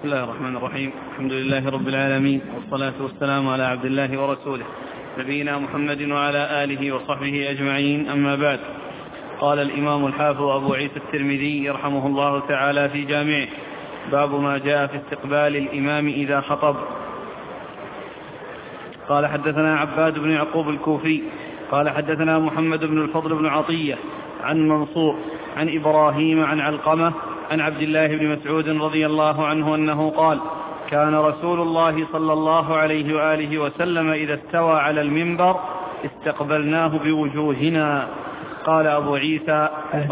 الله الرحمن الرحيم. الحمد لله رب العالمين، والصلاة والسلام على عبد الله ورسوله نبينا محمد وعلى آله وصحبه أجمعين، أما بعد. قال الإمام الحافظ أبو عيسى الترمذي يرحمه الله تعالى في جامعه: باب ما جاء في استقبال الإمام إذا خطب. قال حدثنا عباد بن يعقوب الكوفي قال حدثنا محمد بن الفضل بن عطية عن منصور عن إبراهيم عن علقمة عن عبد الله بن مسعود رضي الله عنه أنه قال: كان رسول الله صلى الله عليه وآله وسلم إذا استوى على المنبر استقبلناه بوجوهنا. قال أبو عيسى: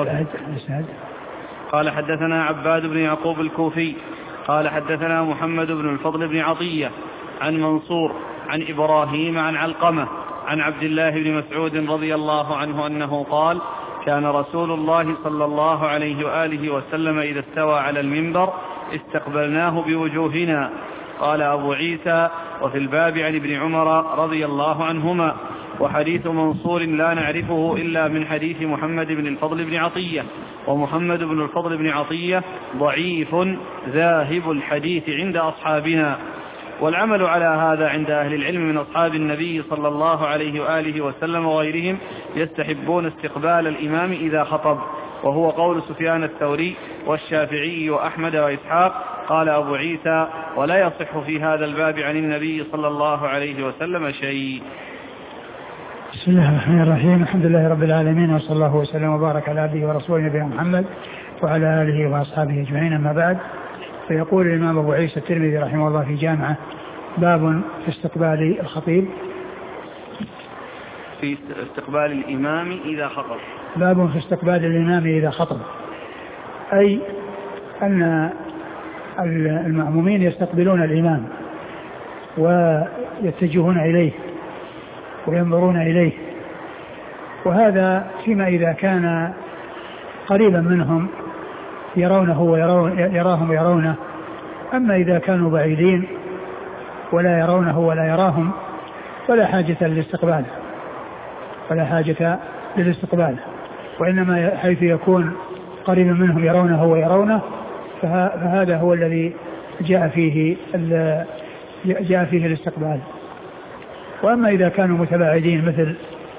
قال حدثنا عباد بن يعقوب الكوفي قال حدثنا محمد بن الفضل بن عطية عن منصور عن إبراهيم عن علقمة عن عبد الله بن مسعود رضي الله عنه أنه قال: كان رسول الله صلى الله عليه وآله وسلم إذا استوى على المنبر استقبلناه بوجوهنا. قال أبو عيسى: وفي الباب عن ابن عمر رضي الله عنهما. وحديث منصور لا نعرفه إلا من حديث محمد بن الفضل بن عطية، ومحمد بن الفضل بن عطية ضعيف ذاهب الحديث عند أصحابنا، والعمل على هذا عند أهل العلم من أصحاب النبي صلى الله عليه وآله وسلم وغيرهم يستحبون استقبال الإمام إذا خطب، وهو قول سفيان الثوري والشافعي وأحمد وإسحاق. قال أبو عيسى: ولا يصح في هذا الباب عن النبي صلى الله عليه وسلم شيء. بسم الله الرحمن الرحيم. الحمد لله رب العالمين، وصلى الله وسلم وبارك على عبده ورسوله نبينا محمد وعلى آله وأصحابه أجمعين، أما بعد. فيقول الإمام أبو عيسى الترمذي رحمه الله في جامعة: باب في استقبال الخطيب، في استقبال الإمام إذا خطب. باب في استقبال الإمام إذا خطب، أي أن المأمومين يستقبلون الإمام ويتجهون إليه وينظرون إليه، وهذا فيما إذا كان قريبا منهم يرونه يراهم ويرونه. أما إذا كانوا بعيدين ولا يرونه ولا يراهم فلا حاجة للاستقبال، وإنما حيث يكون قريبا منهم يرونه ويرونه فهذا هو الذي جاء فيه الاستقبال. وأما إذا كانوا متباعدين مثل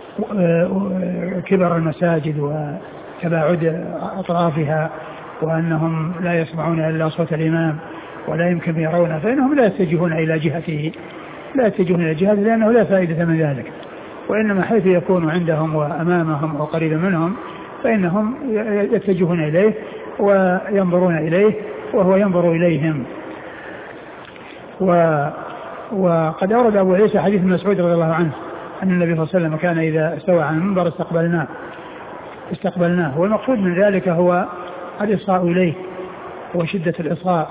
كبر المساجد وتباعد أطرافها وأنهم لا يسمعون إلا صوت الإمام ولا يمكن يرونه، فإنهم لا يتجهون إلى جهته لأنه لا فائدة من ذلك. وإنما حيث يكون عندهم وأمامهم وقريب منهم فإنهم يتجهون إليه وينظرون إليه وهو ينظر إليهم. وقد أورد أبو عيسى حديث مسعود رضي الله عنه أن النبي صلى الله عليه وسلم كان إذا استوى على المنبر استقبلناه، والمقصود من ذلك هو الإصغاء إليه وشدة الإصغاء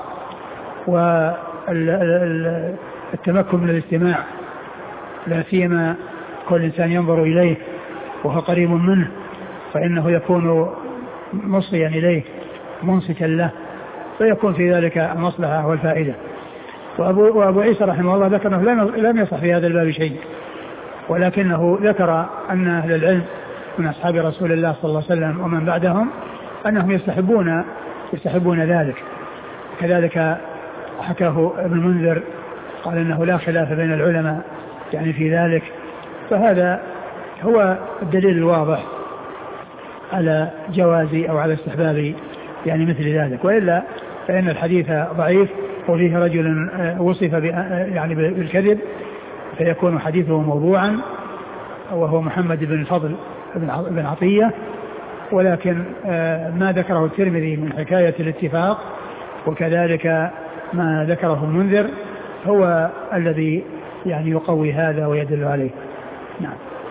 والتمكن من الاستماع، لا سيما كل إنسان ينظر إليه وهو قريب منه فإنه يكون مصغيا إليه منصتا له، فيكون في ذلك المصلحة والفائدة. وأبو عيسى رحمه الله ذكر أنه لم يصح في هذا الباب شيء، ولكنه ذكر أن أهل العلم من أصحاب رسول الله صلى الله عليه وسلم ومن بعدهم أنهم يستحبون ذلك. كذلك حكاه ابن المنذر قال أنه لا خلاف بين العلماء يعني في ذلك، فهذا هو الدليل الواضح على جواز أو على استحباب يعني مثل ذلك. وإلا فإن الحديث ضعيف وفيه رجل وصف يعني بالكذب فيكون حديثه موضوعا، وهو محمد بن الفضل بن عطية. ولكن ما ذكره الترمذي من حكاية الاتفاق وكذلك ما ذكره المنذر هو الذي يعني يقوي هذا ويدل عليه. نعم.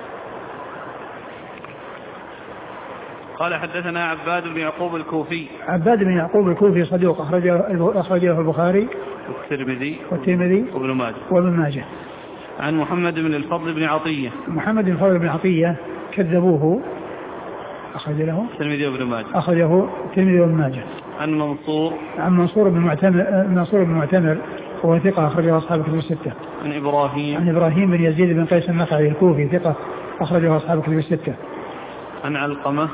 قال حدثنا عباد بن يعقوب الكوفي. عباد بن يعقوب الكوفي صدوق أخرجه البخاري والترمذي وابن ماجه. عن محمد بن الفضل بن عطية. محمد بن الفضل بن عطية كذبوه، أخرجه الترمذي وابن ماجه. عن منصور بن معتمر وهو ثقة أخرجه أصحاب الكتب الستة. عن إبراهيم بن يزيد بن قيس النخعي الكوفي ثقة أخرجه أصحاب الكتب الستة. عن علقمة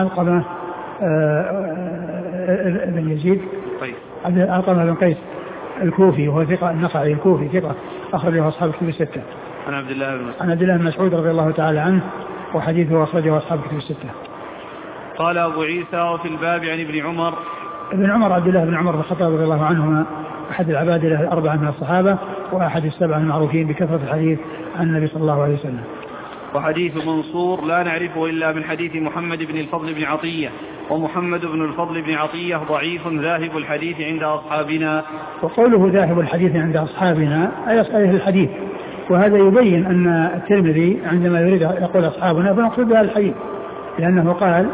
بن يزيد علقمة بن قيس الكوفي وهو ثقة، النخعي الكوفي ثقة أخرجه أصحاب الكتب الستة. عن عبد الله بن مسعود رضي الله تعالى عنه وحديثه أخرجه أصحاب الكتب الستة. قال أبو عيسى وفي الباب عن ابن عمر. ابن عمر عبد الله بن عمر بن الخطاب رضي الله عنهما أحد العبادلة الأربعة من الصحابة وأحد السبعة المعروفين بكثرة الحديث عن النبي صلى الله عليه وسلم. وحديث منصور لا نعرفه إلا من حديث محمد بن الفضل بن عطية، ومحمد بن الفضل بن عطية ضعيف ذاهب الحديث عند أصحابنا. وقوله ذاهب الحديث عند أصحابنا أي أصحابه الحديث، وهذا يبين أن الترمذي عندما يريد يقول أصحابنا فنقصد بها الحديث، لأنه قال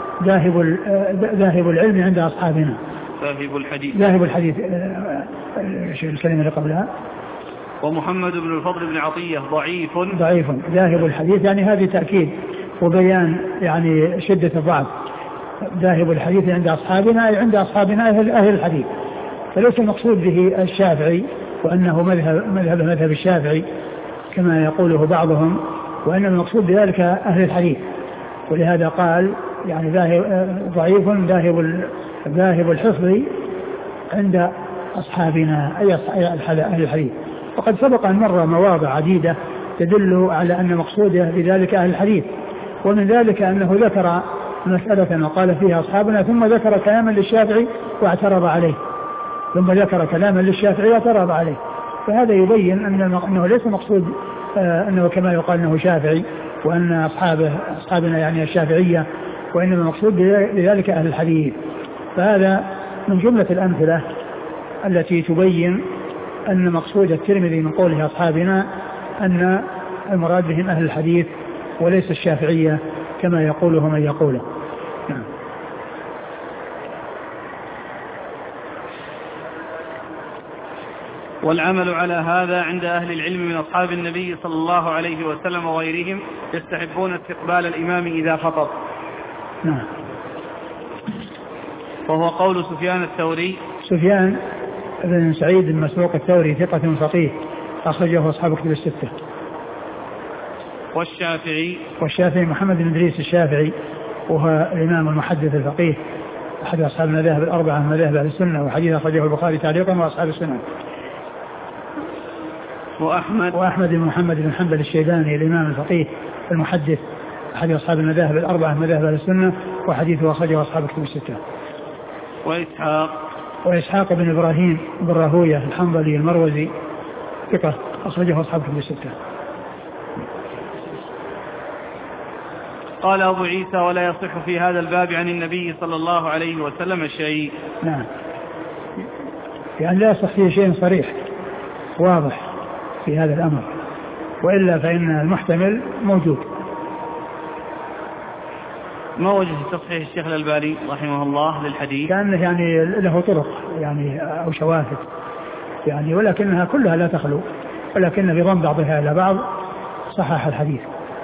ذاهب العلم عند أصحابنا، ذاهب الحديث الكلمة اللي قبلها. ومحمد بن الفضل بن عطية ضعيف ذاهب الحديث، يعني هذه تأكيد وبيان يعني شدة الضعف. ذاهب الحديث عند أصحابنا أي عند أصحابنا أهل الحديث، فليس المقصود به الشافعي وأنه مذهب الشافعي كما يقوله بعضهم، وأن المقصود بذلك أهل الحديث، ولهذا قال يعني ضعيف ذاهب الحفظ عند أصحابنا أي أهل الحديث. وقد سبق أن مر مواضع عديدة تدل على أن مقصوده بذلك أهل الحديث، ومن ذلك أنه ذكر مسألة وقال فيها أصحابنا ثم ذكر كلاما للشافعي واعترض عليه، فهذا يبين أنه ليس مقصود أنه كما يقال أنه شافعي وأن أصحابنا يعني الشافعية، وإنما المقصود بذلك أهل الحديث. فهذا من جملة الأمثلة التي تبين أن مقصود الترمذي من قوله أصحابنا أن المراد بهم أهل الحديث وليس الشافعية كما يقوله من يقوله. نعم. والعمل على هذا عند أهل العلم من أصحاب النبي صلى الله عليه وسلم وغيرهم يستحبون استقبال الإمام إذا خطب. نعم. وهو قول سفيان الثوري. سفيان بن سعيد بن مسروق الثوري ثقة فقيه أخرجه أصحاب الكتب الستة. والشافعي محمد بن إدريس الشافعي وهو الإمام المحدث الفقيه أحد أصحاب المذاهب الأربعة من مذاهب أهل السنة، وحديث أخرجه البخاري تعليقا وأصحاب السنة. وأحمد بن محمد بن حنبل الشيباني الإمام الفقيه المحدث أحد أصحاب المذاهب الأربعة من مذاهب أهل السنة، وحديثه أخرجه أصحاب الكتب الستة. وإسحاق بن إبراهيم بن راهوية الحنظلي المروزي ثقة أخرجه أصحاب الكتب الستة. قال أبو عيسى ولا يصح في هذا الباب عن النبي صلى الله عليه وسلم شيء. نعم، يعني لا يصح فيه شيء صريح واضح في هذا الأمر، وإلا فإن المحتمل موجود. ما وجه تصحيح الشيخ الألباني رحمه الله للحديث؟ كأنه يعني له طرق يعني أو شواهد يعني، ولكنها كلها لا تخلو، ولكن بضم بعضها إلى بعض صحح الحديث.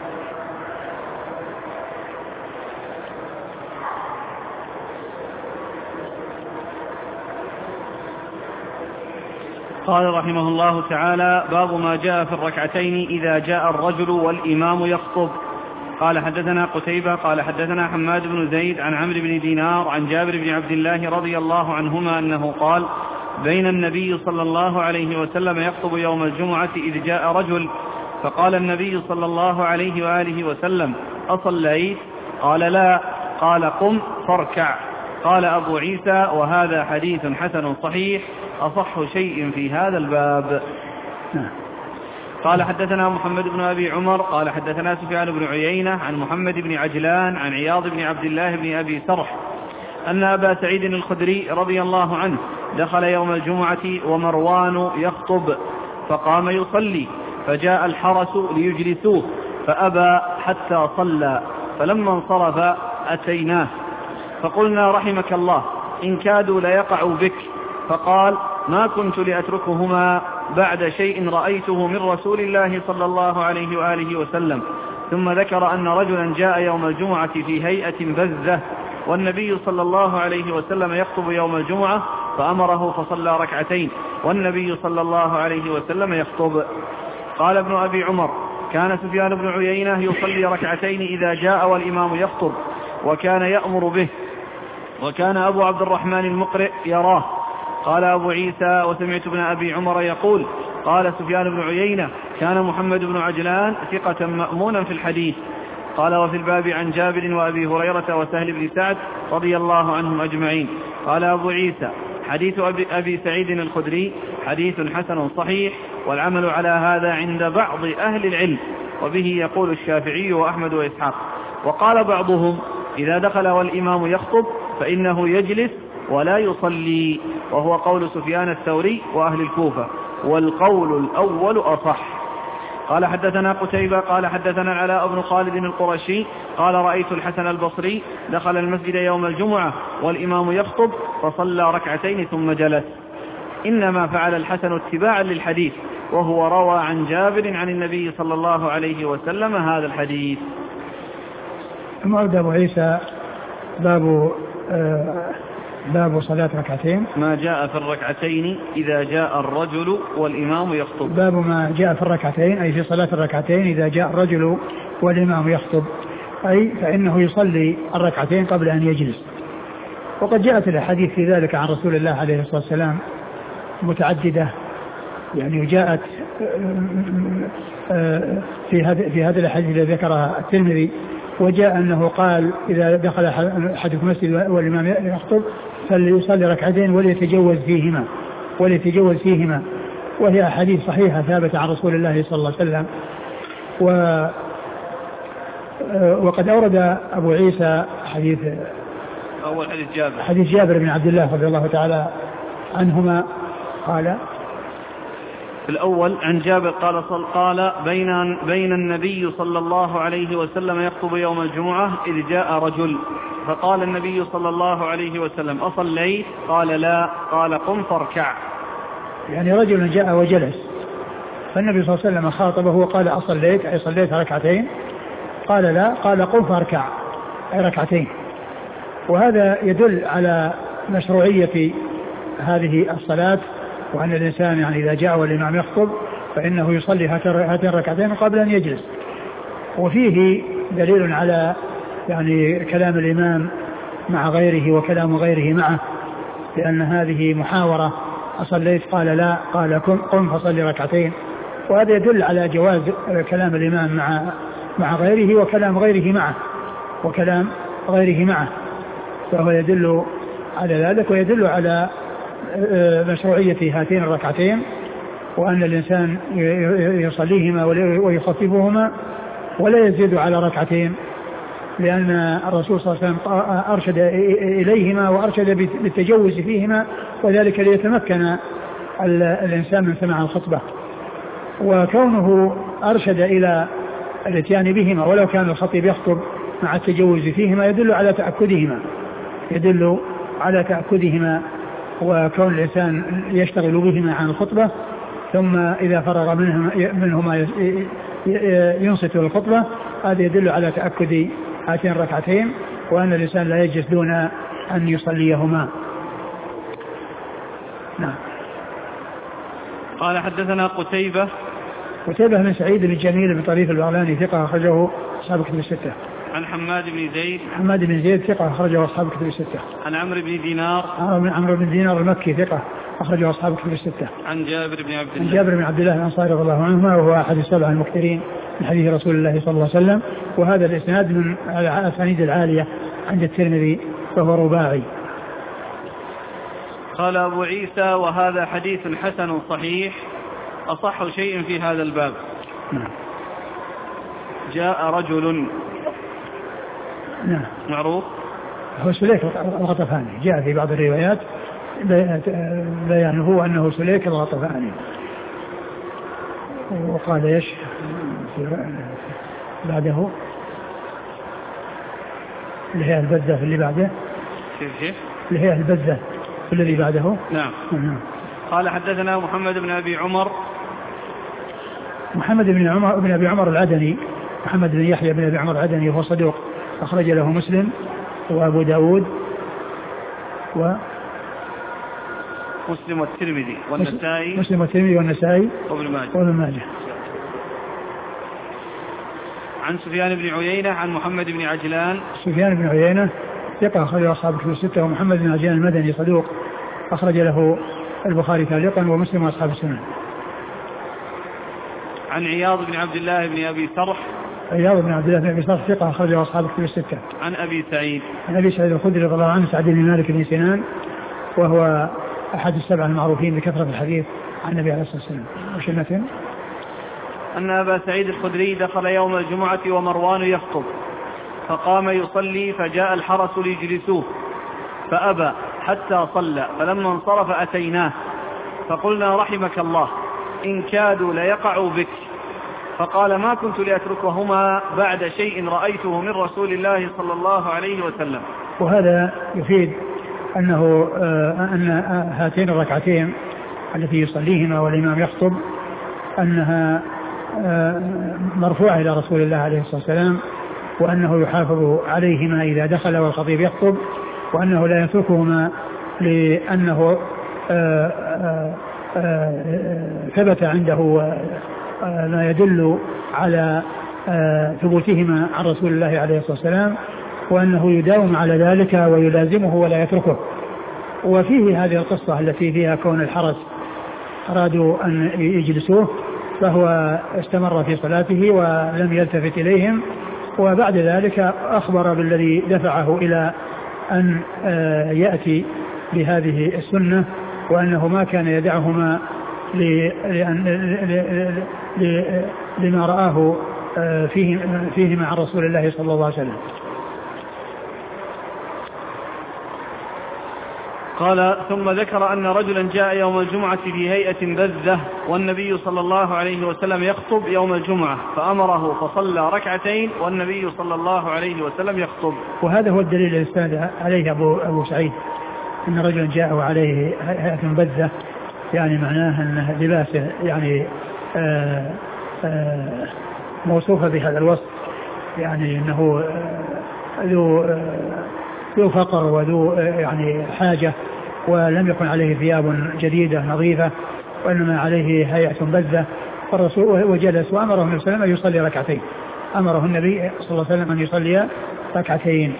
قال رحمه الله تعالى: باب ما جاء في الركعتين إذا جاء الرجل والإمام يخطب. قال حدثنا قتيبة قال حدثنا حماد بن زيد عن عمرو بن دينار عن جابر بن عبد الله رضي الله عنهما أنه قال: بين النبي صلى الله عليه وسلم يخطب يوم الجمعة إذ جاء رجل فقال النبي صلى الله عليه وآله وسلم: أصليت؟ قال: لا. قال: قم فاركع. قال أبو عيسى: وهذا حديث حسن صحيح أصح شيء في هذا الباب. قال حدثنا محمد بن أبي عمر قال حدثنا سفيان بن عيينة عن محمد بن عجلان عن عياض بن عبد الله بن أبي سرح أن أبا سعيد الخدري رضي الله عنه دخل يوم الجمعة ومروان يخطب فقام يصلي، فجاء الحرس ليجلسوه فأبى حتى صلى، فلما انصرف أتيناه فقلنا: رحمك الله، إن كادوا ليقعوا بك. فقال: ما كنت لأتركهما بعد شيء رأيته من رسول الله صلى الله عليه وآله وسلم. ثم ذكر أن رجلا جاء يوم الجمعة في هيئة بذة، والنبي صلى الله عليه وسلم يخطب يوم الجمعة فأمره فصلى ركعتين والنبي صلى الله عليه وسلم يخطب. قال ابن أبي عمر: كان سفيان بن عيينة يصلي ركعتين إذا جاء والإمام يخطب، وكان يأمر به، وكان أبو عبد الرحمن المقرئ يراه، قال أبو عيسى وسمعت ابن أبي عمر يقول قال سفيان بن عيينة كان محمد بن عجلان ثقة مأمونا في الحديث. قال وفي الباب عن جابر وأبي هريرة وسهل بن سعد رضي الله عنهم أجمعين. قال أبو عيسى حديث أبي سعيد الخدري حديث حسن صحيح، والعمل على هذا عند بعض أهل العلم، وبه يقول الشافعي وأحمد وإسحاق. وقال بعضهم إذا دخل والإمام يخطب فإنه يجلس ولا يصلي، وهو قول سفيان الثوري وأهل الكوفة، والقول الأول أصح. قال حدثنا قتيبة قال حدثنا العلاء بن خالد القرشي قال رأيت الحسن البصري دخل المسجد يوم الجمعة والإمام يخطب فصلى ركعتين ثم جلس. إنما فعل الحسن اتباعا للحديث، وهو روى عن جابر عن النبي صلى الله عليه وسلم هذا الحديث. المعود أبو عيسى باب صلاة ركعتين، ما جاء في الركعتين إذا جاء الرجل والإمام يخطب. باب ما جاء في الركعتين أي في صلاة الركعتين إذا جاء الرجل والإمام يخطب، أي فإنه يصلي الركعتين قبل أن يجلس. وقد جاءت الأحاديث في ذلك عن رسول الله عليه الصلاة والسلام متعددة، يعني جاءت في هذا الحديث الذي ذكرها الترمذي، وجاء أنه قال إذا دخل أحدكم المسجد والإمام يخطب فليصلي ركعتين وليتجوز فيهما، وهي أحاديث صحيحة ثابتة عن رسول الله صلى الله عليه وسلم. وقد أورد أبو عيسى حديث جابر بن عبد الله رضي الله تعالى عنهما قال في الأول عن جابر قال بين النبي صلى الله عليه وسلم يخطب يوم الجمعة إذ جاء رجل فقال النبي صلى الله عليه وسلم أصليت؟ قال لا. قال قم فاركع. يعني رجل جاء وجلس فالنبي صلى الله عليه وسلم خاطبه وقال أصليت؟ أي صليت ركعتين؟ قال لا. قال قم فاركع أي ركعتين. وهذا يدل على مشروعية هذه الصلاة، وأن الإنسان يعني إذا جاء والإمام يخطب فإنه يصلي هاتين الركعتين قبل أن يجلس. وفيه دليل على يعني كلام الإمام مع غيره وكلام غيره معه، لأن هذه محاورة. أصليت؟ قال لا. قال قم فصلي ركعتين. وهذا يدل على جواز كلام الإمام مع غيره وكلام غيره معه فهو يدل على ذلك، ويدل على مشروعية هاتين الركعتين، وأن الإنسان يصليهما ويخففهما ولا يزيد على ركعتين، لأن الرسول صلى الله عليه وسلم أرشد إليهما وأرشد بالتجوز فيهما، وذلك ليتمكن الإنسان من سماع الخطبة. وكونه أرشد إلى الاتيان بهما ولو كان الخطيب يخطب مع التجوز فيهما يدل على تأكدهما وكون الإنسان يشتغل بهما عن الخطبة، ثم إذا فرغ منهما ينصت الخطبة. هذا يدل على تأكد هاتين الركعتين، وأن الإنسان لا يجلس دون أن يصليهما. نعم. قال حدثنا قتيبة بن سعيد بن جميل بن طريف البغلاني ثقة أخرجه أصحاب كتب الستة. عن حماد بن زيد ثقة أخرجه أصحاب كتب الستة. عن عمرو بن دينار المكي ثقة أخرجه أصحاب كتب الستة. عن جابر بن عبد الله الأنصاري رضي الله عنهما، وهو أحد السبع المكثرين من حديث رسول الله صلى الله عليه وسلم. وهذا الإسناد من الأسانيد العالية عند الترمذي فهو رباعي. قال أبو عيسى وهذا حديث حسن صحيح أصح شيء في هذا الباب. نعم. جاء رجل نعم معروف هو سليك الغطفاني، جاء في بعض الروايات بيانه أنه سليك الغطفاني. وقال ايش بعده اللي هي البزة في اللي بعده اللي هي البزة في الذي بعده. نعم. قال حدثنا محمد بن أبي عمر العدني، محمد بن يحيى بن أبي عمر العدني، وهو صدوق أخرج له مسلم وأبو داود مسلم والترمذي والنسائي وابن ماجه. عن سفيان بن عيينة عن محمد بن عجلان. سفيان بن عيينة ثقة أخرج أصحاب الكتب الستة، ومحمد بن عجلان المدني صدوق أخرج له البخاري تعليقا ومسلم وأصحاب السنن. عن عياض بن عبد الله بن أبي سرح. عياض بن عبد الله بن أبي سرح ثقة أخرجه أصحاب الكتب الستة. عن أبي سعيد. عن أبي سعيد الخدري رضي الله عنه سعد بن مالك بن سنان وهو أحد السبعة المعروفين بكثرة الحديث عن النبي عليه الصلاة والسلام. وشنة أن أبا سعيد الخدري دخل يوم الجمعة ومروان يخطب فقام يصلي فجاء الحرس ليجلسوه فأبى حتى صلى فلما انصرف أتيناه فقلنا رحمك الله إن كادوا ليقعوا بك فقال ما كنت لأتركهما بعد شيء رأيته من رسول الله صلى الله عليه وسلم. وهذا يفيد أنه أن هاتين الركعتين التي يصليهما والإمام يخطب أنها مرفوعة إلى رسول الله عليه الصلاة والسلام وأنه يحافظ عليهما إذا دخل والخطيب يخطب وأنه لا يتركهما لأنه ثبت عنده ما يدل على ثبوتهما عن رسول الله عليه الصلاة والسلام وأنه يداوم على ذلك ويلازمه ولا يتركه. وفيه هذه القصة التي فيها كون الحرس أرادوا أن يجلسوه فهو استمر في صلاته ولم يلتفت إليهم وبعد ذلك أخبر بالذي دفعه إلى أن يأتي بهذه السنة وأنه ما كان يدعهما لما رآه فيه مع رسول الله صلى الله عليه وسلم. قال ثم ذكر أن رجلا جاء يوم الجمعة في هيئة بذة والنبي صلى الله عليه وسلم يخطب يوم الجمعة فأمره فصلى ركعتين والنبي صلى الله عليه وسلم يخطب. وهذا هو الدليل الذي استند عليه أبو سعيد أن رجلا جاء عليه هيئة بذة يعني معناه أن لباسه يعني موصوفة بهذا الوصف يعني أنه ذو فقر وذو يعني حاجة ولم يكن عليه ثياب جديدة نظيفة وإنما عليه هيئة بذة فالرسول وجلس وأمره النبي صلى الله عليه وسلم أن يصلي ركعتين. أمره النبي صلى الله عليه وسلم أن يصلي ركعتين.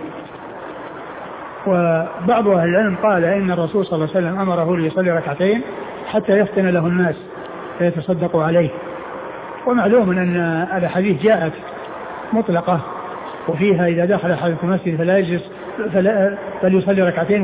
وبعض أهل العلم قال إن الرسول صلى الله عليه وسلم أمره ليصلي ركعتين حتى يفتن له الناس فيتصدقوا عليه. ومعلوم أن الحديث جاءت مطلقة وفيها إذا دخل أحدكم المسجد فلا يجلس فليصلي ركعتين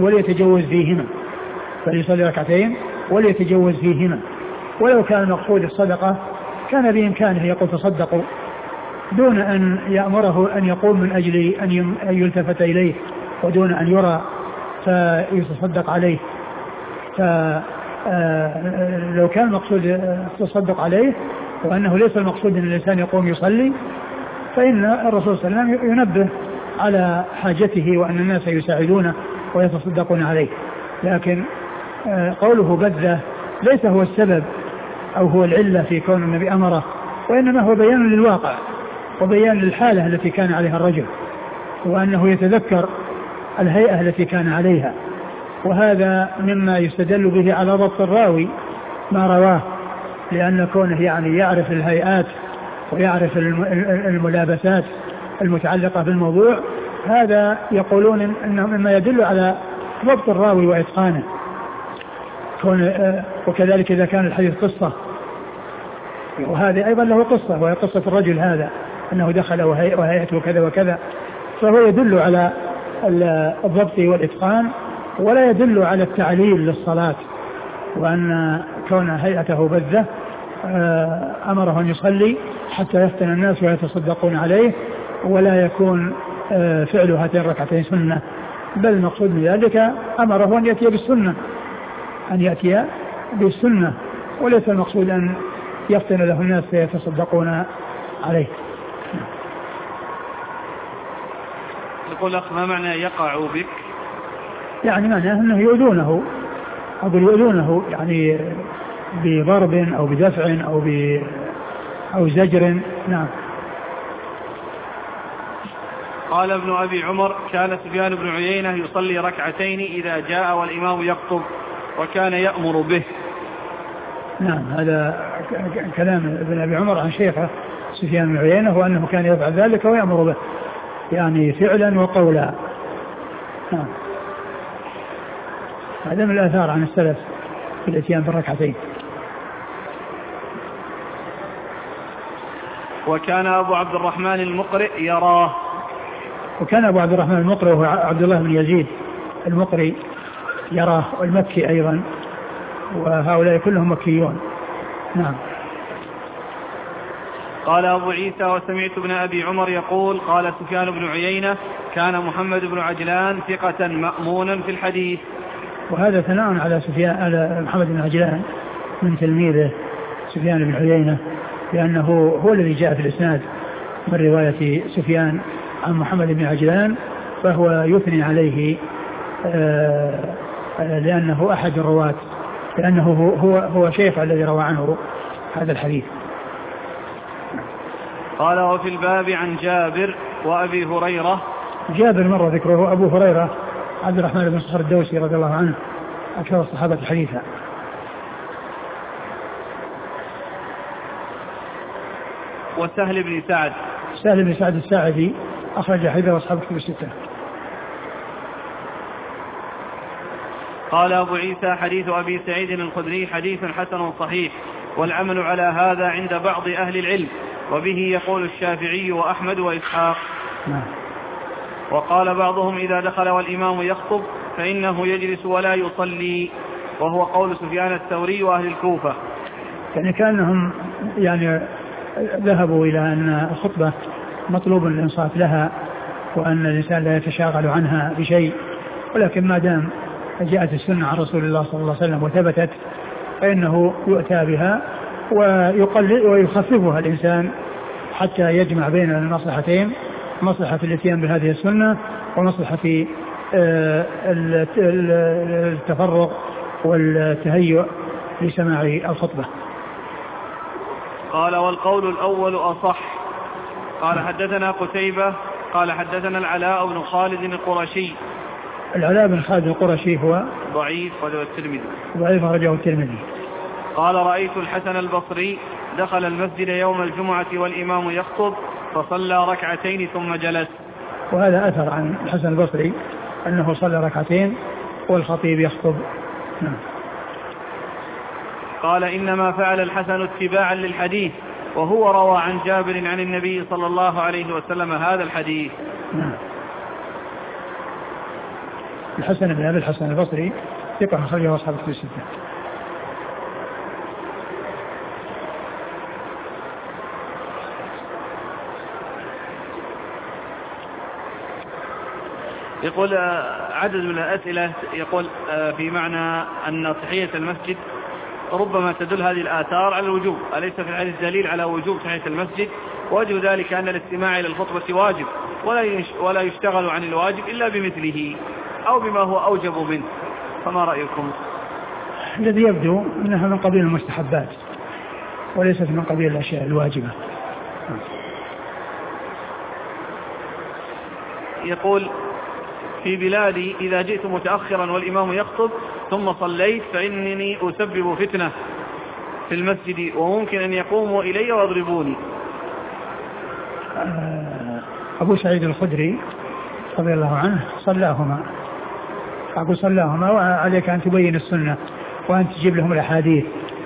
وليتجوز فيهما ولو كان المقصود الصدقة كان بإمكانه يقول تصدقوا دون أن يأمره أن يقوم من أجل أن يلتفت إليه ودون أن يرى فيتصدق عليه. فلو كان المقصود تصدق عليه وأنه ليس المقصود أن الإنسان يقوم يصلي فإن الرسول صلى الله عليه وسلم ينبه على حاجته وأن الناس يساعدونه ويتصدقون عليه. لكن قوله بذة ليس هو السبب أو هو العلة في كون النبي أمره وإنما هو بيان للواقع وبيان للحالة التي كان عليها الرجل وأنه يتذكر الهيئة التي كان عليها. وهذا مما يستدل به على ضبط الراوي ما رواه لأن كونه يعني يعرف الهيئات ويعرف الملابسات المتعلقة بالموضوع هذا يقولون أنه مما يدل على ضبط الراوي وإتقانه. وكذلك إذا كان الحديث قصة وهذا أيضا له قصة وهي قصة الرجل هذا أنه دخل وهيئته كذا وكذا فهو يدل على الضبط والإتقان ولا يدل على التعليل للصلاة. وأن كون هيئته بذة أمره أن يصلي حتى يفتن الناس ويتصدقون عليه ولا يكون فعل هاتين الركعتين سنة بل المقصود من ذلك أمره أن يأتي بالسنة وليس المقصود أن يفتن له الناس فيتصدقون عليه. يقول أخ ما معنى يقع بك؟ يعني معناه أنه يؤذونه يعني بضرب أو بدفع أو زجر. نعم. قال ابن أبي عمر كان سفيان بن عيينة يصلي ركعتين إذا جاء والإمام يخطب وكان يأمر به. نعم هذا كلام ابن أبي عمر عن شيخه سفيان بن عيينة وأنه كان يفعل ذلك ويأمر به يعني فعلا وقولا. نعم. هذا من الآثار عن السلف في الاتيان بالركعتين. وكان أبو عبد الرحمن المقرئ يراه. وكان أبو عبد الرحمن المقرئ وهو عبد الله بن يزيد المقرئ يراه، المكي أيضا، وهؤلاء كلهم مكيون. نعم. قال أبو عيسى: وسمعت ابن أبي عمر يقول: قال سفيان بن عيينة: كان محمد بن عجلان ثقة مأمونا في الحديث. وهذا ثناء على على محمد بن عجلان من تلميذه سفيان بن عيينة، لأنه هو الذي جاء في الإسناد من رواية سفيان عن محمد بن عجلان، فهو يثني عليه لأنه أحد الرواة، لأنه هو شيخ الذي روى عنه هذا الحديث. قال: وفي الباب عن جابر وأبي هريرة. جابر مر ذكره. أبو هريرة عبد الرحمن بن صخر الدوسي رضي الله عنه أكثر الصحابة حديثا. وسهل بن سعد. سهل بن سعد الساعدي أخرج حديثه أصحاب كتب الستة. قال أبو عيسى: حديث أبي سعيد الخدري حديث حسن صحيح، والعمل على هذا عند بعض أهل العلم، وبه يقول الشافعي وأحمد وإسحاق. وقال بعضهم: إذا دخل والإمام يخطب فإنه يجلس ولا يصلي، وهو قول سفيان الثوري وأهل الكوفة. يعني كأنهم ذهبوا إلى أن الخطبة مطلوب الإنصات لها، وأن الإنسان لا يتشاغل عنها بشيء، ولكن ما دام جاءت السنة عن رسول الله صلى الله عليه وسلم وثبتت فإنه يؤتى بها ويخففها الإنسان حتى يجمع بين المصلحتين، مصلحة الاتيان بهذه السنة ومصلحة التفرغ والتهيؤ لسماع الخطبة. قال: والقول الأول أصح. قال: حدثنا قتيبة قال: حدثنا العلاء بن خالد القرشي. العلاء بن خالد القرشي هو ضعيف رجه الترمذي. ضعيف رجه الترمذي. قال: رأيت الحسن البصري دخل المسجد يوم الجمعة والإمام يخطب فصلى ركعتين ثم جلس. وهذا أثر عن الحسن البصري أنه صلى ركعتين والخطيب يخطب. قال: إنما فعل الحسن اتباعا للحديث، وهو روى عن جابر عن النبي صلى الله عليه وسلم هذا الحديث. الحسن بن أبي الحسن البصري ثقة أخرجه أصحاب الكتب الستة. يقول عدد من الأسئلة، يقول في معنى أن تحية المسجد ربما تدل هذه الآثار على الوجوب، أليس في الحديث دليل على وجوب تحية المسجد؟ ووجه ذلك أن الاستماع إلى الخطبة واجب، ولا يشتغل عن الواجب إلا بمثله أو بما هو أوجب منه، فما رأيكم؟ الذي يبدو أنها من قبيل المستحبات وليست من قبيل الأشياء الواجبة. يقول: في بلادي إذا جئت متأخرا والإمام يخطب ثم صليت فإنني أسبب فتنة في المسجد، وممكن أن يقوموا إلي ويضربوني. أبو سعيد الخدري رضي الله عنه صلاهما وعليك أن تبين السنة وأن تجيب لهم الأحاديث،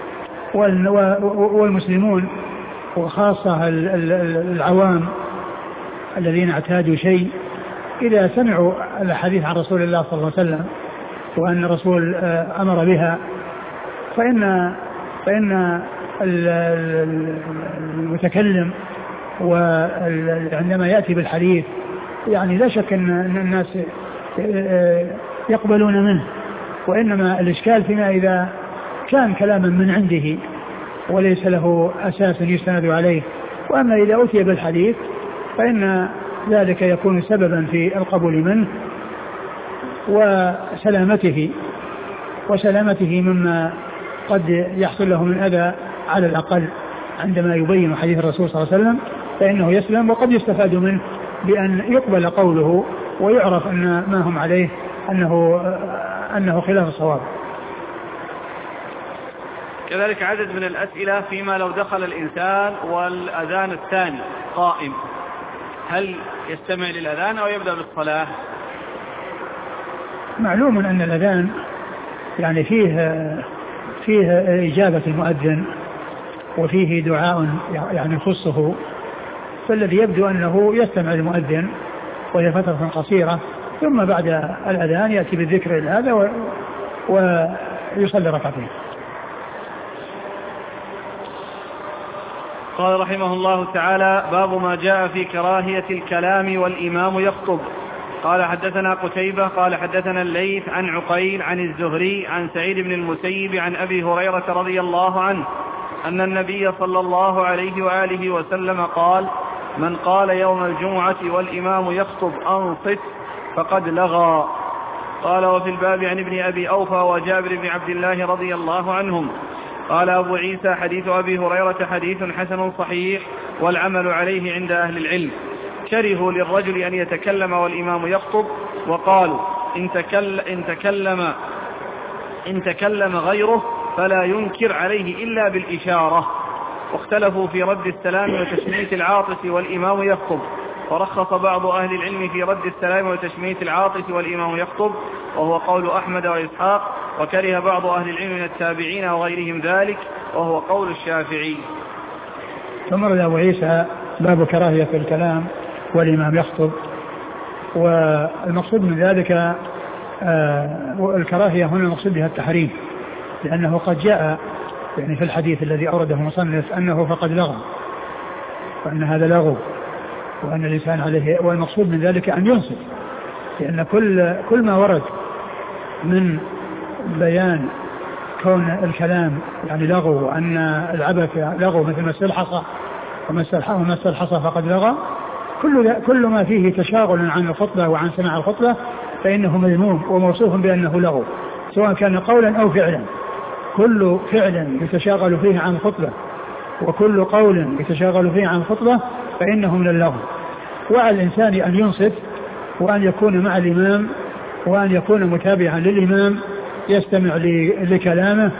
والمسلمون وخاصة العوام الذين اعتادوا شيء إذا سمعوا الحديث عن رسول الله صلى الله عليه وسلم وأن الرسول أمر بها فإن المتكلم وعندما يأتي بالحديث يعني لا شك أن الناس يقبلون منه، وإنما الإشكال فيما إذا كان كلاما من عنده وليس له أساس يستند عليه. وأما إذا أتي بالحديث فإن ذلك يكون سببا في القبول منه وسلامته مما قد يحصل له من أذى على الأقل عندما يبين حديث الرسول صلى الله عليه وسلم، فإنه يسلم وقد يستفاد منه بأن يقبل قوله ويعرف أن ما هم عليه أنه خلاف الصواب. كذلك عدد من الأسئلة فيما لو دخل الإنسان والأذان الثاني قائم، هل يستمع للأذان أو يبدأ بالصلاة؟ معلوم أن الأذان يعني فيه إجابة المؤذن وفيه دعاء يعني يخصه، فالذي يبدو أنه يستمع المؤذن وهي فترة قصيرة، ثم بعد الأذان يأتي بالذكر هذا ويصلي ركعتين. قال رحمه الله تعالى: باب ما جاء في كراهية الكلام والإمام يخطب. قال حدثنا قتيبة قال حدثنا الليث عن عقيل عن الزهري عن سعيد بن المسيب عن أبي هريرة رضي الله عنه أن النبي صلى الله عليه وآله وسلم قال: من قال يوم الجمعة والإمام يخطب أنصت فقد لغى. قال: وفي الباب عن ابن أبي أوفى وجابر بن عبد الله رضي الله عنهم. قال أبو عيسى: حديث أبي هريرة حديث حسن صحيح والعمل عليه عند أهل العلم. كرهوا للرجل أن يتكلم والإمام يخطب، وقالوا إن تكلم غيره فلا ينكر عليه إلا بالإشارة. واختلفوا في رد السلام وتشميت العاطس والإمام يخطب، ورخص بعض أهل العلم في رد السلام وتشميت العاطس والإمام يخطب، وهو قول أحمد وإسحاق، وكره بعض أهل العلم من التابعين وغيرهم ذلك، وهو قول الشافعي. ثم رد أبو عيسى باب كراهية الكلام والإمام يخطب. والمقصود من ذلك الكراهية هنا المقصود بها التحريم، لأنه قد جاء يعني في الحديث الذي أورده مصنف أنه فقد لغى، وأن هذا لغو، وأن الإنسان عليه، والمقصود من ذلك أن ينصت، لأن كل ما ورد من بيان كون الكلام يعني لغو، وأن العبث لغو مثل مس الحصى ومس الحصى فقد لغى، كل ما فيه تشاغل عن الخطبة وعن سماع الخطبة فإنه مذموم وموصوف بأنه لغو، سواء كان قولا أو فعلا. كل فعل يتشاغل فيه عن الخطبة وكل قول يتشاغل فيه عن الخطبة فإنه من اللغو. وعلى الإنسان أن ينصت وأن يكون مع الإمام وأن يكون متابعا للإمام يستمع لكلامه.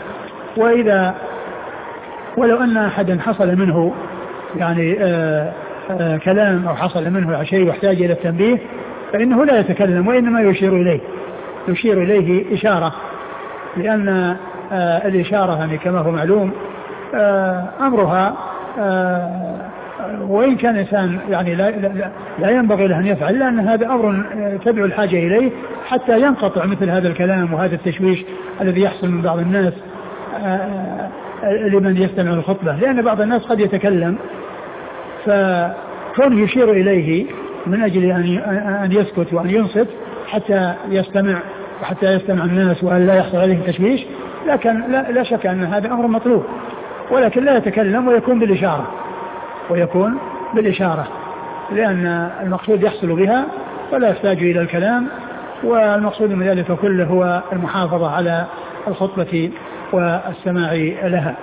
ولو أن أحدا حصل منه يعني كلام أو حصل منه شيء يحتاج إلى التنبيه فإنه لا يتكلم، وإنما يشير إليه إشارة، لأن الإشارة يعني كما هو معلوم أمرها وإن كان إنسان يعني لا ينبغي له أن يفعل، لأن هذا أمر تدعو الحاجة إليه حتى ينقطع مثل هذا الكلام وهذا التشويش الذي يحصل من بعض الناس لمن يستمع الخطبة، لأن بعض الناس قد يتكلم فكون يشير إليه من أجل أن يسكت وأن ينصت حتى يستمع وحتى يستمع الناس وأن لا يحصل عليه تشويش، لكن لا شك أن هذا أمر مطلوب، ولكن لا يتكلم ويكون بالإشارة لأن المقصود يحصل بها ولا يحتاج إلى الكلام، والمقصود من ذلك كله هو المحافظة على الخطبة والسماع لها.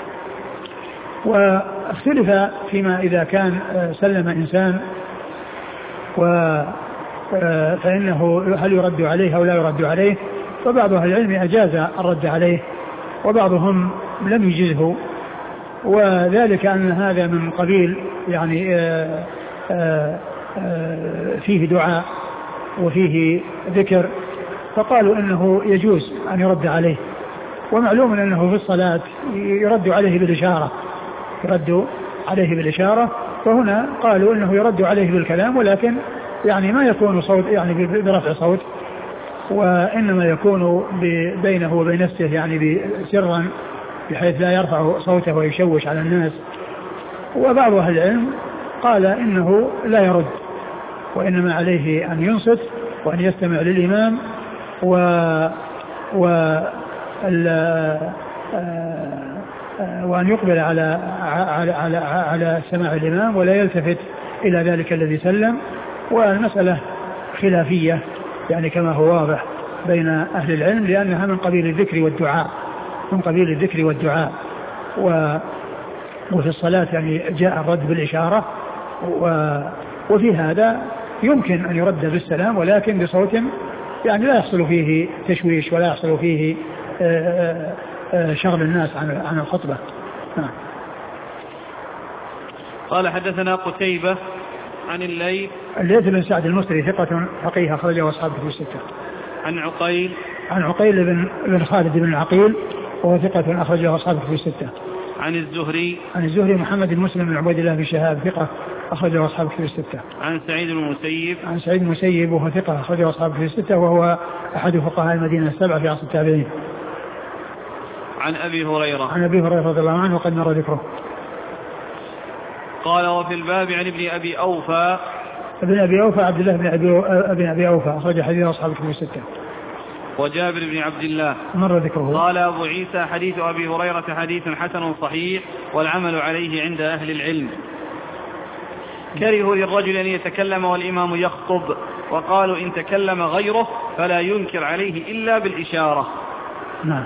واختلف فيما إذا كان سلم إنسان فإنه هل يرد عليه أو لا يرد عليه، وبعض أهل العلم أجاز الرد عليه وبعضهم لم يجزه، وذلك أن هذا من قبيل يعني فيه دعاء وفيه ذكر، فقالوا إنه يجوز أن يرد عليه. ومعلوم أنه في الصلاة يرد عليه بالإشارة، وهنا قالوا إنه يرد عليه بالكلام، ولكن يعني ما يكون صوت يعني برفع صوت، وإنما يكون بينه وبين نفسه يعني سرا بحيث لا يرفع صوته ويشوش على الناس. وبعض أهل العلم قال إنه لا يرد، وإنما عليه أن ينصت وأن يستمع للإمام وأن يقبل على سماع الإمام ولا يلتفت إلى ذلك الذي سلم. والمسألة خلافية يعني كما هو واضح بين أهل العلم، لأنها من قبيل الذكر والدعاء، وفي الصلاة يعني جاء الرد بالإشارة، وفي هذا يمكن أن يرد بالسلام ولكن بصوت يعني لا يحصل فيه تشويش ولا يحصل فيه شغل الناس عن الخطبة. قال حدثنا قتيبة عن الليث بن سعد المصري ثقة فقيه أخرجه أصحابه في الستة. عن عقيل عن عقيل بن خالد بن العقيل وهو ثقة أخرجه أصحاب الكتب الستة. عن الزهري محمد بن مسلم بن عبيد الله بن شهاب ثقة أخرجه أصحاب الكتب الستة. عن سعيد بن المسيب وهو ثقة أخرجه أصحاب الكتب الستة وهو أحد فقهاء المدينة السبعة في عصر التابعين. عن أبي هريرة رضي الله عنه وقد مر ذكره. قال وفي الباب عن ابن أبي أوفى عبد الله بن أبي أوفى أخرج حديث أصحاب الكتب الستة. وجابر بن عبد الله مر ذكره. قال أبو عيسى حديث أبي هريرة حديث حسن صحيح والعمل عليه عند أهل العلم. كرهوا للرجل أن يتكلم والإمام يخطب وقالوا إن تكلم غيره فلا ينكر عليه إلا بالإشارة. نعم.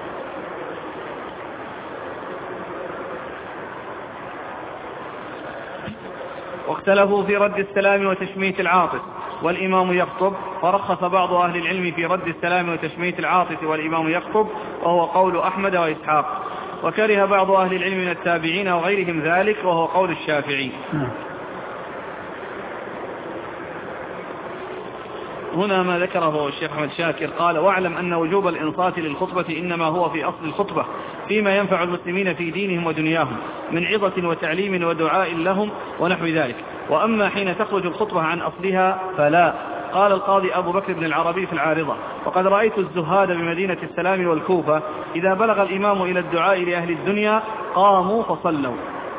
واختلفوا في رد السلام وتشميت العاطس والإمام يخطب، فرخص بعض أهل العلم في رد السلام وتشميت العاطس والإمام يخطب وهو قول أحمد وإسحاق، وكره بعض أهل العلم من التابعين وغيرهم ذلك وهو قول الشافعي. هنا ما ذكره الشيخ أحمد شاكر قال واعلم أن وجوب الإنصات للخطبة إنما هو في أصل الخطبة فيما ينفع المسلمين في دينهم ودنياهم من عظة وتعليم ودعاء لهم ونحو ذلك، وأما حين تخرج الخطبة عن أصلها فلا. قال القاضي أبو بكر بن العربي في العارضة وقد رأيت الزهاد بمدينة السلام والكوفة إذا بلغ الإمام إلى الدعاء لأهل الدنيا قاموا فصلوا،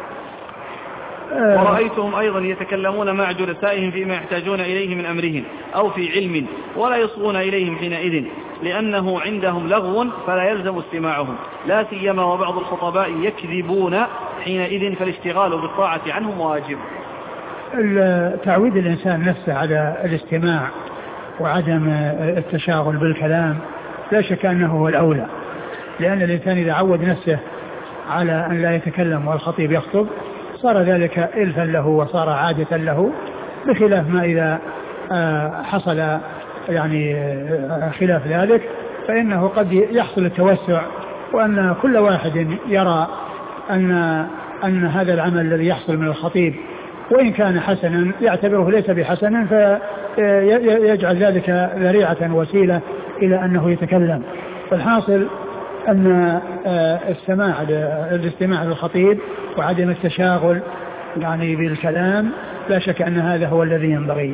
ورأيتهم أيضا يتكلمون مع جلسائهم فيما يحتاجون إليه من أمرهم أو في علم ولا يصغون إليهم حينئذ لأنه عندهم لغو فلا يلزم استماعهم، لا سيما وبعض الخطباء يكذبون حينئذ فالاشتغال بالطاعة عنهم واجب. تعويد الإنسان نفسه على الاستماع وعدم التشاغل بالكلام لا شك أنه هو الأولى، لأن الإنسان إذا عود نفسه على أن لا يتكلم والخطيب يخطب صار ذلك إلفا له وصار عادة له، بخلاف ما إذا حصل يعني خلاف ذلك فإنه قد يحصل التوسع، وأن كل واحد يرى أن هذا العمل الذي يحصل من الخطيب وإن كان حسنا يعتبره ليس بحسنا فيجعل ذلك ذريعة وسيلة إلى أنه يتكلم. فالحاصل أن الاستماع للخطيب وعدم التشاغل يعني بالكلام لا شك أن هذا هو الذي ينبغي.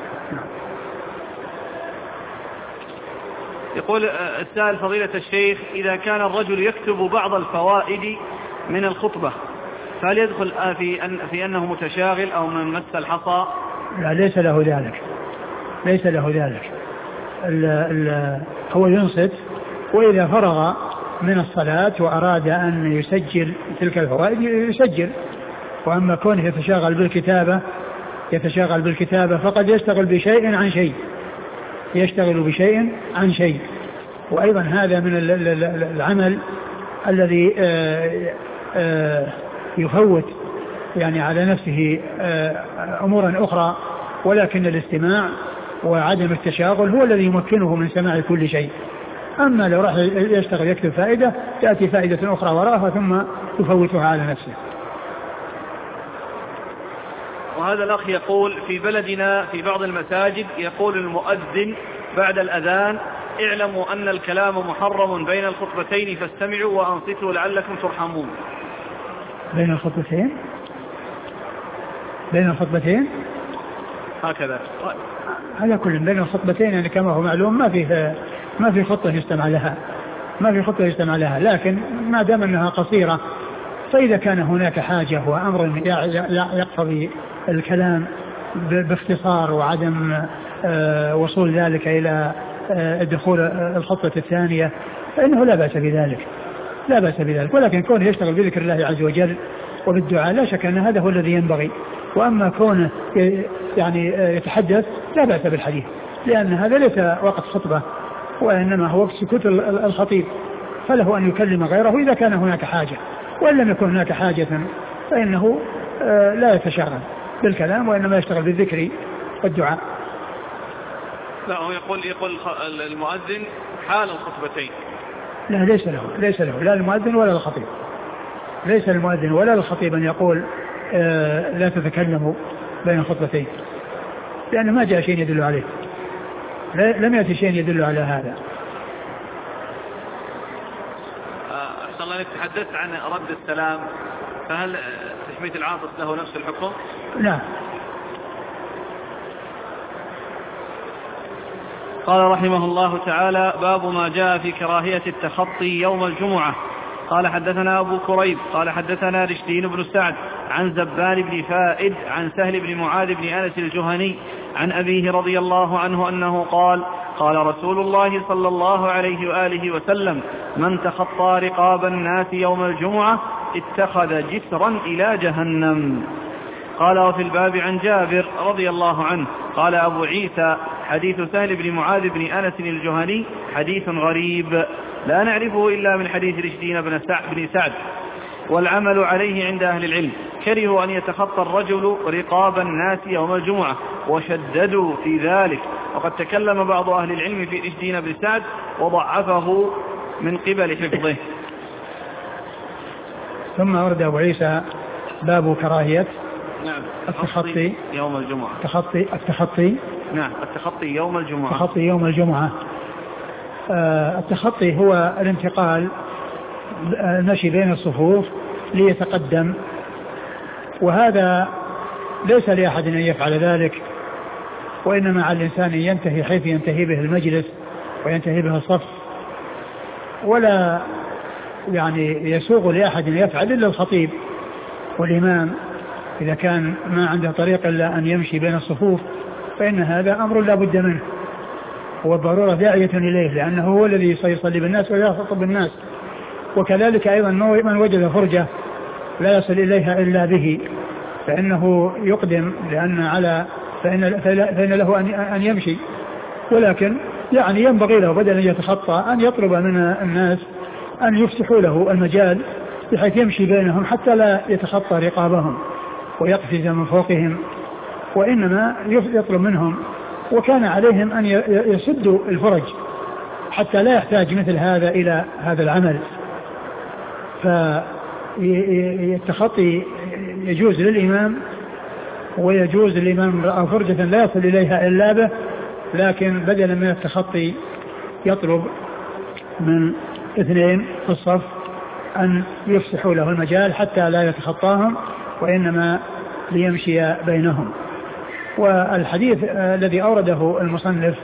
يقول السائل فضيلة الشيخ إذا كان الرجل يكتب بعض الفوائد من الخطبة فهل يدخل في أنه متشاغل أو من مس الحصى؟ لا، ليس له ذلك. هو ينصت، وإذا فرغ من الصلاة وأراد أن يسجل تلك الفوائد يسجل. وأما كونه يتشاغل بالكتابة فقد يشتغل بشيء عن شيء. وأيضا هذا من العمل الذي يفوت يعني على نفسه أمورا أخرى، ولكن الاستماع وعدم التشاغل هو الذي يمكنه من سماع كل شيء. أما لو راح يشتغل يكتب فائدة تأتي فائدة أخرى وراءها ثم يفوتها على نفسه. وهذا الأخ يقول في بلدنا في بعض المساجد يقول المؤذن بعد الأذان اعلموا أن الكلام محرم بين الخطبتين فاستمعوا وأنصتوا لعلكم ترحمون. بين الخطبتين هكذا على كل بين الخطبتين يعني كما هو معلوم ما في خطة يستمع لها، لكن ما دام أنها قصيرة فإذا كان هناك حاجة وأمر يقتضي الكلام باختصار وعدم وصول ذلك إلى دخول الخطة الثانية فإنه لا بأس بذلك. ولكن كونه يشتغل بذكر الله عز وجل وبالدعاء لا شك أن هذا هو الذي ينبغي. وأما كونه يعني يتحدث لا بأس بالحديث، لأن هذا ليس وقت خطبة وإنما هو وقت سكوت الخطيب، فله أن يكلم غيره إذا كان هناك حاجة، وإن لم يكن هناك حاجة فإنه لا يتشاغل بالكلام وإنما يشتغل بالذكر والدعاء. لا، هو يقول المؤذن حال الخطبتين. لا، ليس له لا المؤذن ولا الخطيب. ليس المؤذن ولا الخطيب أن يقول لا تتكلموا بين الخطبتين، لأنه ما جاء شيء يدل عليه، لم يأتي شيء يدل على هذا. أحسن الله إنك تحدثت عن رد السلام، فهل تشميت العاطس له نفس الحكم؟ لا. قال رحمه الله تعالى: باب ما جاء في كراهية التخطي يوم الجمعة. قال حدثنا أبو كريب قال حدثنا رشدين بن سعد عن زبان بن فائد عن سهل بن معاذ بن أنس الجهني عن أبيه رضي الله عنه أنه قال: قال رسول الله صلى الله عليه وآله وسلم: من تخطى رقاب الناس يوم الجمعة اتخذ جسرا إلى جهنم. قال: وفي الباب عن جابر رضي الله عنه قال أبو عيسى: حديث سهل بن معاذ بن أنس الجهني حديث غريب لا نعرفه إلا من حديث رشدين بن سعد، والعمل عليه عند أهل العلم. كرهوا أن يتخطى الرجل رقاب الناس يوم الجمعة وشددوا في ذلك، وقد تكلم بعض أهل العلم في رشدين بن سعد وضعفه من قبل حفظه. ثم ورد أبو عيسى باب كراهية التخطي يوم الجمعة. التخطي نعم، التخطي يوم الجمعة. التخطي يوم الجمعة. التخطي هو الانتقال، المشي بين الصفوف ليتقدم، وهذا ليس لأحد أن يفعل ذلك، وإنما على الإنسان ينتهي حيث ينتهي به المجلس وينتهي به الصف، ولا يعني يسوغ لأحد أن يفعل إلا الخطيب والإمام إذا كان ما عنده طريق إلا أن يمشي بين الصفوف، فإن هذا أمر لا بد منه والضرورة داعية إليه، لأنه هو الذي سيصلي بالناس ويخطب بالناس. وكذلك أيضا من وجد فرجة لا يصل إليها إلا به فإنه يقدم، فإن له أن يمشي، ولكن يعني ينبغي له بدل أن يتخطى أن يطلب من الناس أن يفسحوا له المجال بحيث يمشي بينهم حتى لا يتخطى رقابهم ويقفز من فوقهم، وإنما يطلب منهم، وكان عليهم أن يسدوا الفرج حتى لا يحتاج مثل هذا إلى هذا العمل. فالتخطي يجوز للإمام، ويجوز لمن رأى فرجة لا يصل إليها إلا به، لكن بدلا من التخطي يطلب من اثنين في الصف أن يفسحوا له المجال حتى لا يتخطاهم، وإنما ليمشي بينهم. والحديث الذي أورده المصنف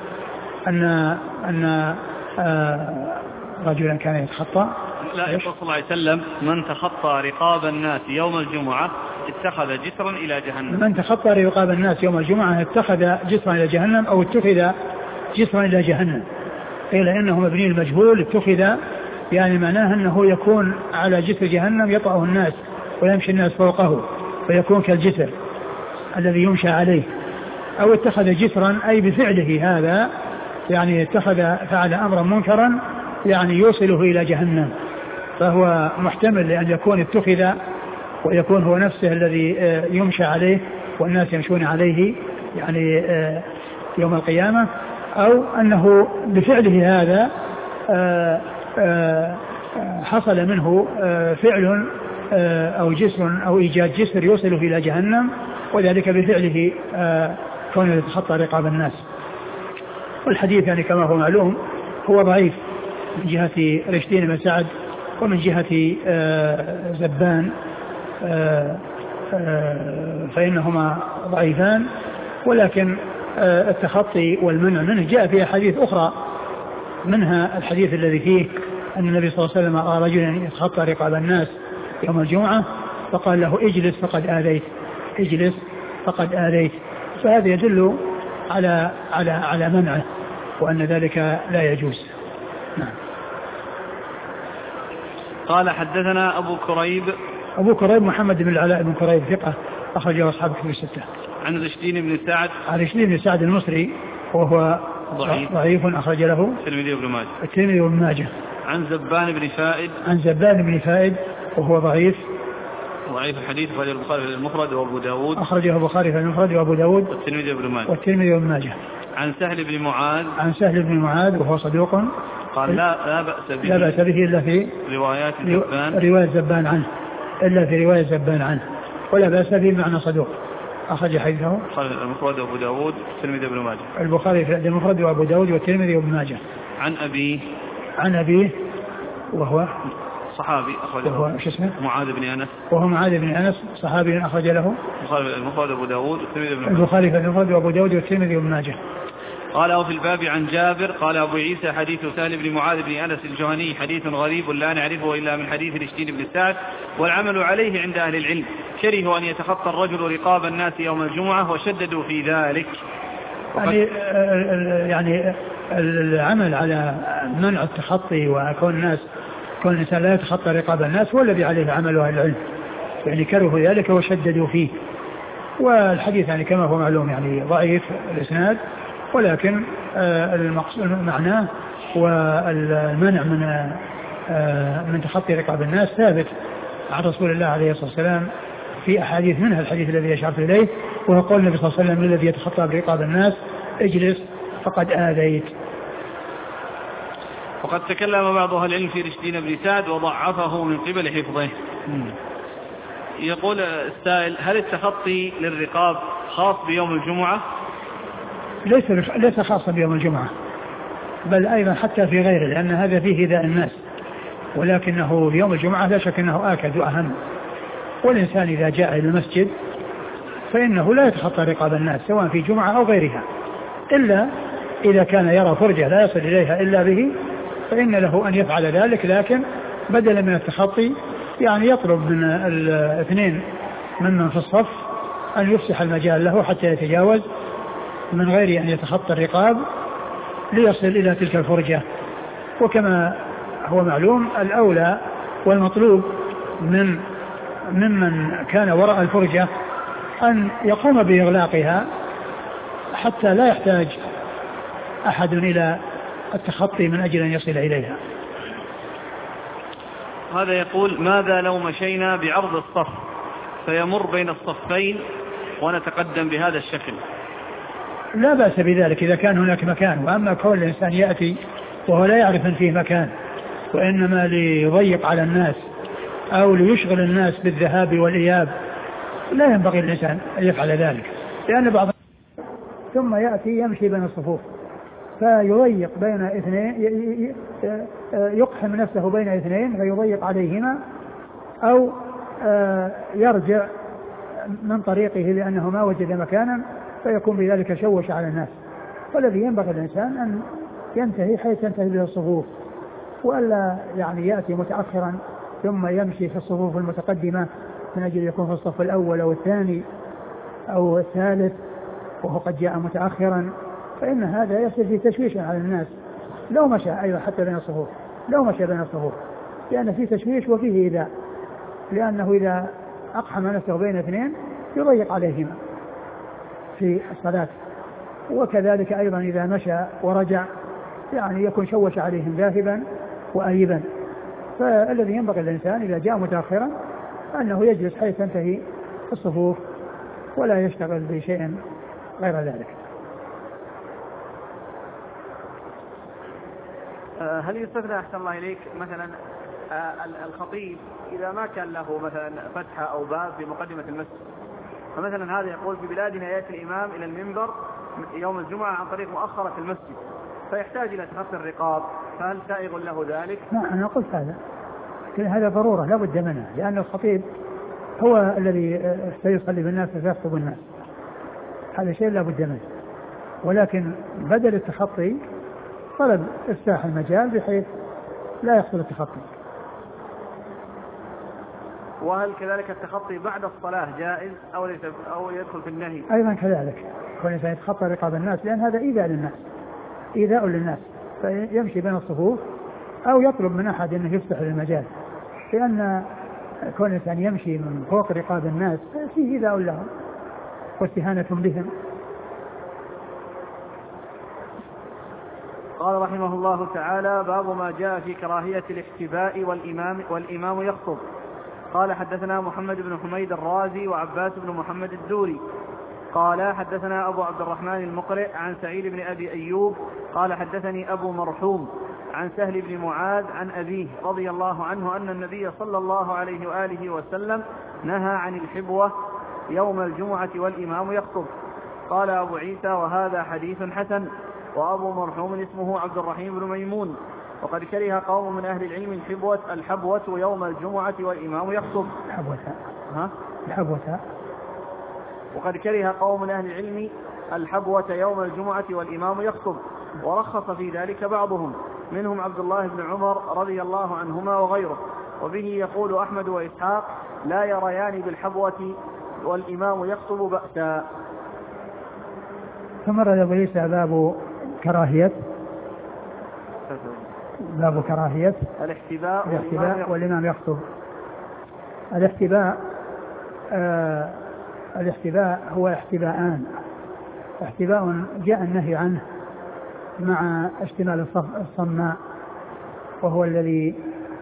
أن رجلا كان يتخطى، لا، يقول صلى الله عليه وسلم: من تخطى رقاب الناس يوم الجمعة اتخذ جسرا إلى جهنم. من تخطى رقاب الناس يوم الجمعة اتخذ جسرا إلى جهنم، أو اتخذ جسرا إلى جهنم. قيل إنه مبني المجهول، اتخذ يعني معناه أنه يكون على جسر جهنم يطأه الناس ويمشي الناس فوقه ويكون كالجسر الذي يمشى عليه، أو اتخذ جسرا أي بفعله هذا، يعني فعل أمرا منكرا يعني يوصله إلى جهنم، فهو محتمل لأن يكون اتخذ ويكون هو نفسه الذي يمشى عليه والناس يمشون عليه يعني يوم القيامة، أو أنه بفعله هذا حصل منه فعل أو جسر أو إيجاد جسر يوصله إلى جهنم، وذلك بفعله كونه يتخطى رقاب الناس. والحديث يعني كما هو معلوم هو ضعيف من جهة رشدين بن سعد ومن جهة زبان، فإنهما ضعيفان، ولكن التخطي والمنع منه جاء في أحاديث أخرى، منها الحديث الذي فيه أن النبي صلى الله عليه وسلم قال رجلا يتخطى رقاب الناس يوم الجمعة فقال له: اجلس فقد آذيت، اجلس فقد آذيت. فهذا يدل على منعه وأن ذلك لا يجوز. نعم. قال: حدثنا أبو كريب محمد بن العلاء بن كريب ثقة أخرجه أصحاب كتب الستة. عن رشدين بن سعد. عن رشدين بن سعد المصري وهو ضعيف أخرج له الترمذي وابن ماجه. عن زبان بن فائد وهو ضعيف الحديث، أخرجه البخاري في المفرد وأبو داود. أخرجه البخاري في المفرد وأبو داود والترمذي وابن ماجه. عن سهل بن معاذ وهو صدوق. قال: لا بأس به إلا في رواية زبان عنه، ولا بأس به معنى صدوق. أخرج حديثه المفرد وأبو داود والترمذي وابن ماجه. البخاري في المفرد وأبو داود والترمذي وابن ماجه. عن أبيه وهو صحابي أخرج له معاذ بن أنس، وهو معاذ بن أنس صحابي أخرج له المفرد أبو داود البخاري في المفرد وأبو داود والترمذي وابن ماجه. قال في الباب عن جابر قال أبو عيسى حديث سهل بن معاذ بن أنس الجهني حديث غريب لا نعرفه إلا من حديث رشدين بن سعد والعمل عليه عند أهل العلم، كرهوا أن يتخطى الرجل رقاب الناس يوم الجمعة وشددوا في ذلك. يعني العمل على منع التخطي وكون الإنسان لا يتخطى رقاب الناس هو الذي عليه عمل أهل العلم، يعني كرهوا ذلك وشددوا فيه. والحديث يعني كما هو معلوم يعني ضعيف الإسناد، ولكن معناه والمنع من تخطي رقاب الناس ثابت عن رسول الله عليه الصلاة والسلام في أحاديث، منها الحديث الذي أشرت إليه وهو قول النبي صلى الله عليه وسلم الذي يتخطى برقاب الناس اجلس فقد آذيت. وقد تكلم بعض أهل العلم في رشدين بن سعد وضعفه من قبل حفظه. يقول السائل هل التخطي للرقاب خاص بيوم الجمعة؟ ليس خاصا بيوم الجمعة، بل أيضا حتى في غيره، لأن هذا فيه إيذاء الناس، ولكنه في يوم الجمعة لا شك أنه آكد وأهم. والإنسان إذا جاء إلى المسجد فإنه لا يتخطى رقاب الناس سواء في جمعة أو غيرها، إلا إذا كان يرى فرجة لا يصل إليها إلا به فإن له أن يفعل ذلك، لكن بدلا من التخطي يعني يطلب من الاثنين ممن في الصف أن يفسح المجال له حتى يتجاوز من غير أن يتخطى الرقاب ليصل إلى تلك الفرجة. وكما هو معلوم الأولى والمطلوب ممن كان وراء الفرجة أن يقوم بإغلاقها حتى لا يحتاج أحد إلى التخطي من أجل أن يصل إليها. هذا يقول ماذا لو مشينا بعرض الصف فيمر بين الصفين ونتقدم بهذا الشكل؟ لا بأس بذلك إذا كان هناك مكان، وأما كون الإنسان يأتي وهو لا يعرف أن فيه مكان وإنما ليضيق على الناس أو ليشغل الناس بالذهاب والإياب لا ينبغي الإنسان أن يفعل ذلك، لأن بعض ثم يأتي يمشي بين الصفوف فيضيق بين اثنين، يقحم نفسه بين اثنين فيضيق عليهما، أو يرجع من طريقه لأنه ما وجد مكانا فيكون بذلك شوش على الناس. والذي ينبغي الإنسان أن ينتهي حيث تنتهي به الصفوف، وألا يعني يأتي متأخرا ثم يمشي في الصفوف المتقدمة من أجل يكون في الصف الأول أو الثاني أو الثالث وهو قد جاء متأخرا، فإن هذا يصل في تشويش على الناس لو مشى أيضا حتى بين الصفوف، لو مشى بين الصفوف، لأن فيه تشويش وفيه إيذاء، لأنه إذا أقحم نفسه بين اثنين يضيق عليهما في الصلاة. وكذلك أيضا إذا مشى ورجع يعني يكون شوش عليهم ذاهبا وآيبا. فالذي ينبغي الإنسان إذا جاء متأخرا أنه يجلس حيث تنتهي الصفوف ولا يشتغل بشيء غير ذلك. هل يستثنى أحسن الله إليك مثلا الخطيب إذا ما كان له مثلا فتحة أو باب في مقدمة المسجد، فمثلا هذا يقول في بلادنا يأتي الإمام إلى المنبر يوم الجمعة عن طريق مؤخرة في المسجد فيحتاج إلى تخطي الرقاب، فهل سائغ له ذلك؟ لا، أنا قلت هذا ضرورة لا بد منها، لأن الخطيب هو الذي سيصلي بالناس ويخطب الناس، هذا شيء لا بد منه. ولكن بدل التخطي طلب إفتاح المجال بحيث لا يحصل التخطي. وهل كذلك التخطي بعد الصلاة جائز أو يدخل في النهي؟ أيضا كذلك كون الإنسان يتخطى رقاب الناس، لأن هذا إيذاء للناس، إيذاء للناس، فيمشي بين الصفوف أو يطلب من أحد أنه يفتح المجال، لأن كون الإنسان يمشي من فوق رقاب الناس فيه إيذاء لهم واستهانة بهم. قال رحمه الله تعالى باب ما جاء في كراهية الاحتباء والإمام يخطب. قال حدثنا محمد بن حميد الرازي وعباس بن محمد الدوري قال حدثنا أبو عبد الرحمن المقرئ عن سعيد بن أبي أيوب قال حدثني أبو مرحوم عن سهل بن معاذ عن أبيه رضي الله عنه أن النبي صلى الله عليه وآله وسلم نهى عن الحبوة يوم الجمعة والإمام يخطب. قال أبو عيسى وهذا حديث حسن. وأبو مرحوم اسمه عبد الرحيم بن ميمون وقد كره قوم من أهل العلم الحبوة يوم الجمعة والإمام يخطب. وقد كره قوم من أهل العلم الحبوة يوم الجمعة والإمام يخطب، ورخص في ذلك بعضهم، منهم عبد الله بن عمر رضي الله عنهما وغيره. وبه يقول أحمد وإسحاق: لا يريان بالحبوة والإمام يخطب بأسا. ثم رد أبو عيسى باب كراهية الاحتباء والإمام يخطب. الاحتباء هو احتباءان: احتباء جاء النهي عنه مع اشتمال الصماء، وهو الذي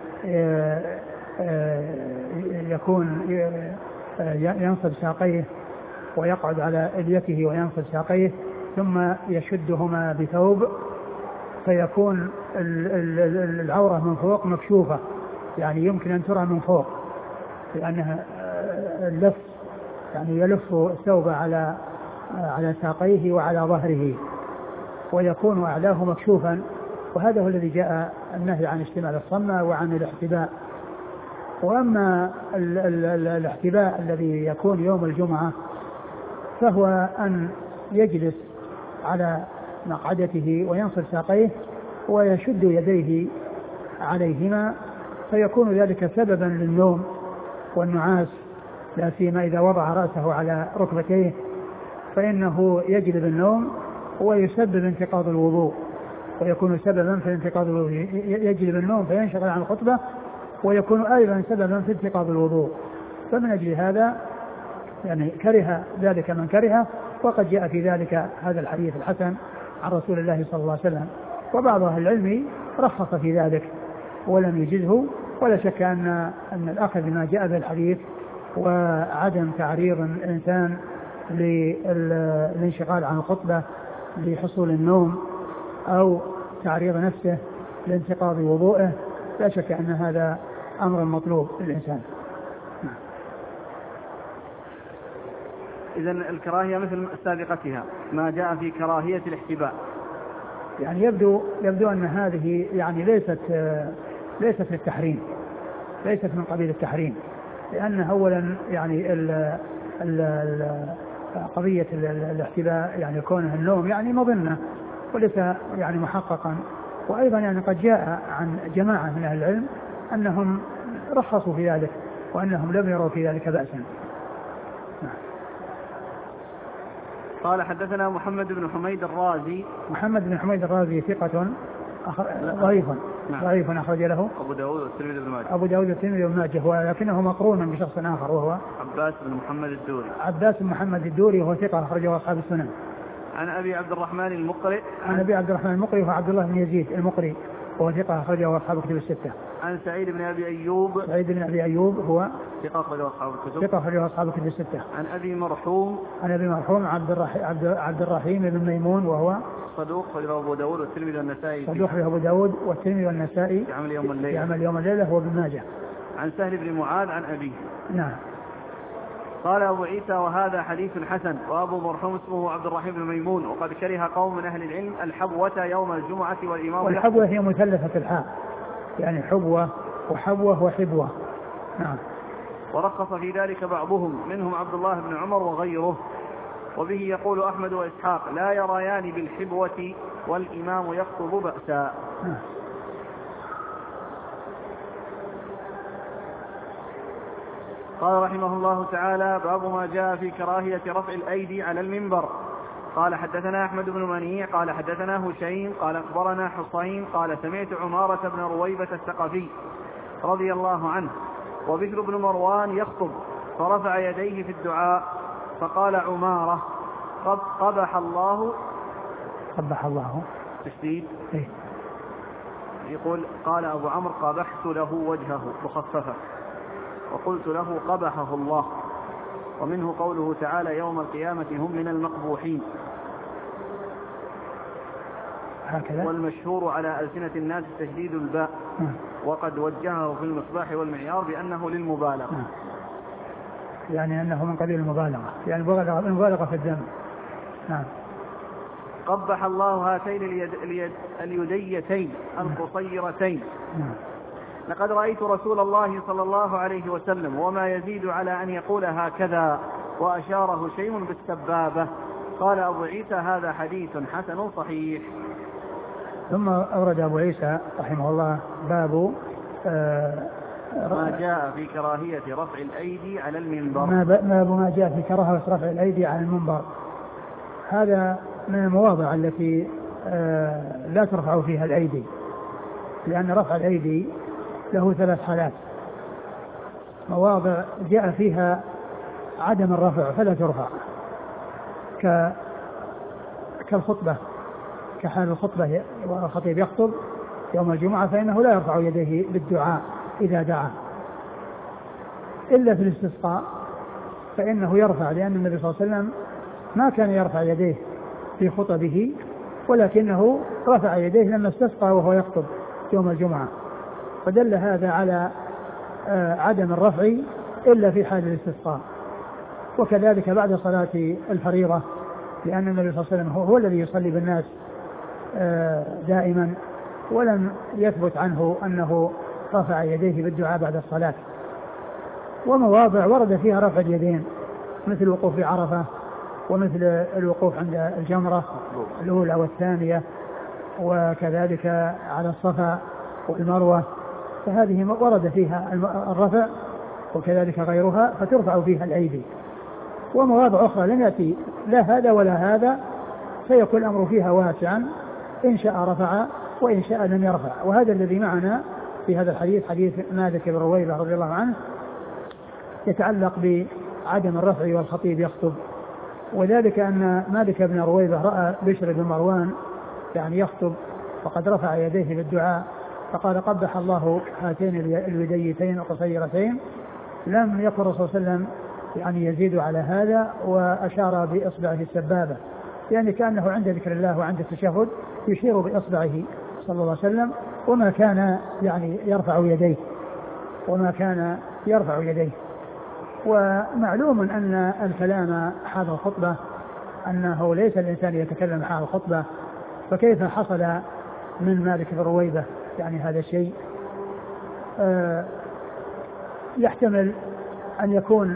يكون ينصب ساقيه ويقعد على إليته وينصب ساقيه ثم يشدهما بثوب، فيكون العورة من فوق مكشوفة، يعني يمكن أن ترى من فوق، لأنها اللف يعني يلف الثوب على ساقيه وعلى ظهره، ويكون أعلاه مكشوفا. وهذا هو الذي جاء النهي عن اشتمال الصمة وعن الاحتباء. وأما الاحتباء الذي يكون يوم الجمعة فهو أن يجلس على مقعدته وينصب ساقيه ويشد يديه عليهما، فيكون ذلك سببا للنوم والنعاس، لا سيما إذا وضع رأسه على ركبتيه، فإنه يجلب النوم ويسبب انتقاض الوضوء، ويكون سببا في انتقاض الوضوء، يجلب النوم فينشغل عن الخطبة، ويكون أيضا سببا في انتقاض الوضوء. فمن أجل هذا يعني كره ذلك من كره، وقد جاء في ذلك هذا الحديث الحسن عن رسول الله صلى الله عليه وسلم. وبعض أهل العلم رخص في ذلك ولم يجزه، ولا شك أن الأخذ بما جاء في الحديث وعدم تعريض الإنسان للانشغال عن الخطبة لحصول النوم أو تعريض نفسه لانتقاض وضوءه، لا شك أن هذا أمر مطلوب للإنسان. إذن الكراهية مثل سابقتها ما جاء في كراهية الاحتباء، يعني يبدو أن هذه يعني ليست للتحريم، ليست من قبيل التحريم، لأن أولا يعني قضية الاحتباء يعني كونه النوم يعني مظنة وليس يعني محققا. وأيضا يعني قد جاء عن جماعة من أهل العلم أنهم رخصوا في ذلك وأنهم لم يروا في ذلك بأسا. قال حدثنا محمد بن حميد الرازي. محمد بن حميد الرازي ثقة ضعيف أخرج له أبو داود والترمذي بن ماجه. أبو داود والترمذي بن ماجه، ولكنه مقرون بشخص آخر وهو عباس بن محمد الدوري. عباس بن محمد الدوري وهو ثقة أخرجه أصحاب السنن. عن أبي عبد الرحمن المقري. عن أبي عبد الرحمن المقري وهو عبد الله بن يزيد المقري وهو ثقة أخرجه أصحاب الكتب الستة. عن سعيد بن أبي أيوب. سعيد بن أبي أيوب هو ثقة أخرجه أصحاب الكتب. ثقة أخرجه أصحاب الكتب الستة. عن أبي مرحوم. عن أبي مرحوم عبد الرحيم بن ميمون وهو صدوق أخرجه أبو داود والترمذي والنسائي. صدوق أبو داود والترمذي والنسائي. يعمل يوم الليلة. يعمل يوم الليلة هو ابن ماجه. عن سهل بن معاذ عن أبيه. نعم. قال أبو عيسى: وهذا حديث حسن. وأبو مرحوم اسمه عبد الرحيم بن ميمون. وقد كره قوم من أهل العلم الحبوة يوم الجمعة والإمام. والحبوة هي مثلثة الحاء، يعني حبوة وحبوة وحبوة. نعم. ورخص في ذلك بعضهم، منهم عبد الله بن عمر وغيره. وبه يقول أحمد وإسحاق: لا يريان بالحبوة والإمام يخطب بأسا. قال رحمه الله تعالى: باب ما جاء في كراهية رفع الأيدي على المنبر. قال حدثنا أحمد بن منيع قال حدثنا هشيم قال أخبرنا حصين قال سمعت عمارة بن رويبة الثقفي رضي الله عنه وبكر بن مروان يخطب، فرفع يديه في الدعاء، فقال عمارة: قبح الله تشديد. يقول قال أبو عمرو: قبحت له وجهه مخففة، وقلت له: قبحه الله. ومنه قوله تعالى: يوم القيامة هم من المقبوحين. هكذا. والمشهور على ألسنة الناس تشديد الباء، وقد وجهه في المصباح والمعيار بأنه للمبالغة. يعني أنه من قبيل المبالغة، يعني المبالغة في الذنب. نعم. قبح الله هاتين اليديتين القصيرتين. لقد رأيت رسول الله صلى الله عليه وسلم وما يزيد على أن يقول هكذا، وأشاره شيء بالسبابة. قال أبو عيسى هذا حديث حسن صحيح. ثم أورد أبو عيسى رحمه الله باب ما جاء في كراهية رفع الأيدي على المنبر. باب ما جاء في كراهية رفع الأيدي على المنبر. هذا من المواضع التي لا ترفع فيها الأيدي، لأن رفع الأيدي له 3 حالات. مواضع جاء فيها عدم الرفع فلا ترفع، كالخطبة، كحال الخطبة والخطيب يخطب يوم الجمعة فإنه لا يرفع يديه بالدعاء إذا دعا، إلا في الاستسقاء فإنه يرفع، لأن النبي صلى الله عليه وسلم ما كان يرفع يديه في خطبه، ولكنه رفع يديه لما استسقى وهو يخطب يوم الجمعة، فدل هذا على عدم الرفع إلا في حال الاستسقاء. وكذلك بعد صلاة الفريضة، لأن النبي صلى الله عليه وسلم هو الذي يصلي بالناس دائما، ولم يثبت عنه أنه رفع يديه بالدعاء بعد الصلاة. ومواضع ورد فيها رفع اليدين مثل الوقوف في عرفة، ومثل الوقوف عند الجمرة الأولى والثانية، وكذلك على الصفا والمروة، فهذه ورد فيها الرفع، وكذلك غيرها فترفع فيها الأيدي. ومواضع أخرى لم يأتي لا هذا ولا هذا، فيكون الأمر فيها واسعا، إن شاء رفع وإن شاء لم يرفع. وهذا الذي معنا في هذا الحديث، حديث مالك بن رويبة رضي الله عنه، يتعلق بعدم الرفع والخطيب يخطب، وذلك أن مالك بن رويبة رأى بشر بن مروان يعني يخطب وقد رفع يديه بالدعاء، فقال قبح الله هاتين اليديتين القصيرتين. لم يكن الرسول صلى الله عليه وسلم يعني يزيد على هذا، وأشار بإصبعه السبابة، يعني كأنه عند ذكر الله وعند التشهد يشير بإصبعه صلى الله عليه وسلم، وما كان يعني يرفع يديه. ومعلوم أن الكلام حال الخطبة أنه ليس الإنسان يتكلم حال الخطبة، فكيف حصل من مالك بن رويبة يعني هذا الشيء؟ يحتمل أن يكون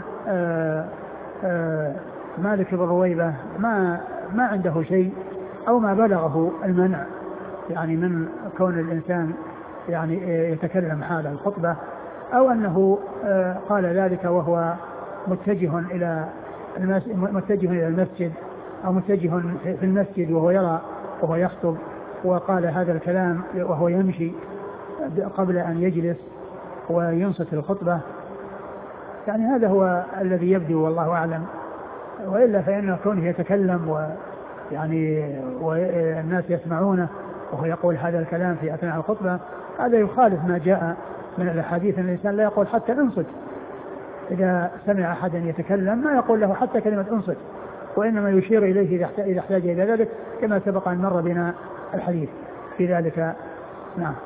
مالك بن رويبة ما عنده شيء، أو ما بلغه المنع يعني من كون الإنسان يعني يتكلم حال الخطبة، أو أنه قال ذلك وهو متجه إلى المسجد، أو متجه في المسجد وهو يرى وهو يخطب، وقال هذا الكلام وهو يمشي قبل أن يجلس وينصت الخطبة. يعني هذا هو الذي يبدو والله أعلم، وإلا فإن كونه يتكلم ويعني والناس يسمعونه وهو يقول هذا الكلام في أثناء الخطبة، هذا يخالف ما جاء من الأحاديث أن الإنسان لا يقول حتى انصت. إذا سمع أحدا يتكلم ما يقول له حتى كلمة انصت، وإنما يشير إليه إذا احتاج إلى ذلك، كما سبق أن مر بنا الحديث في ذلك. نعم.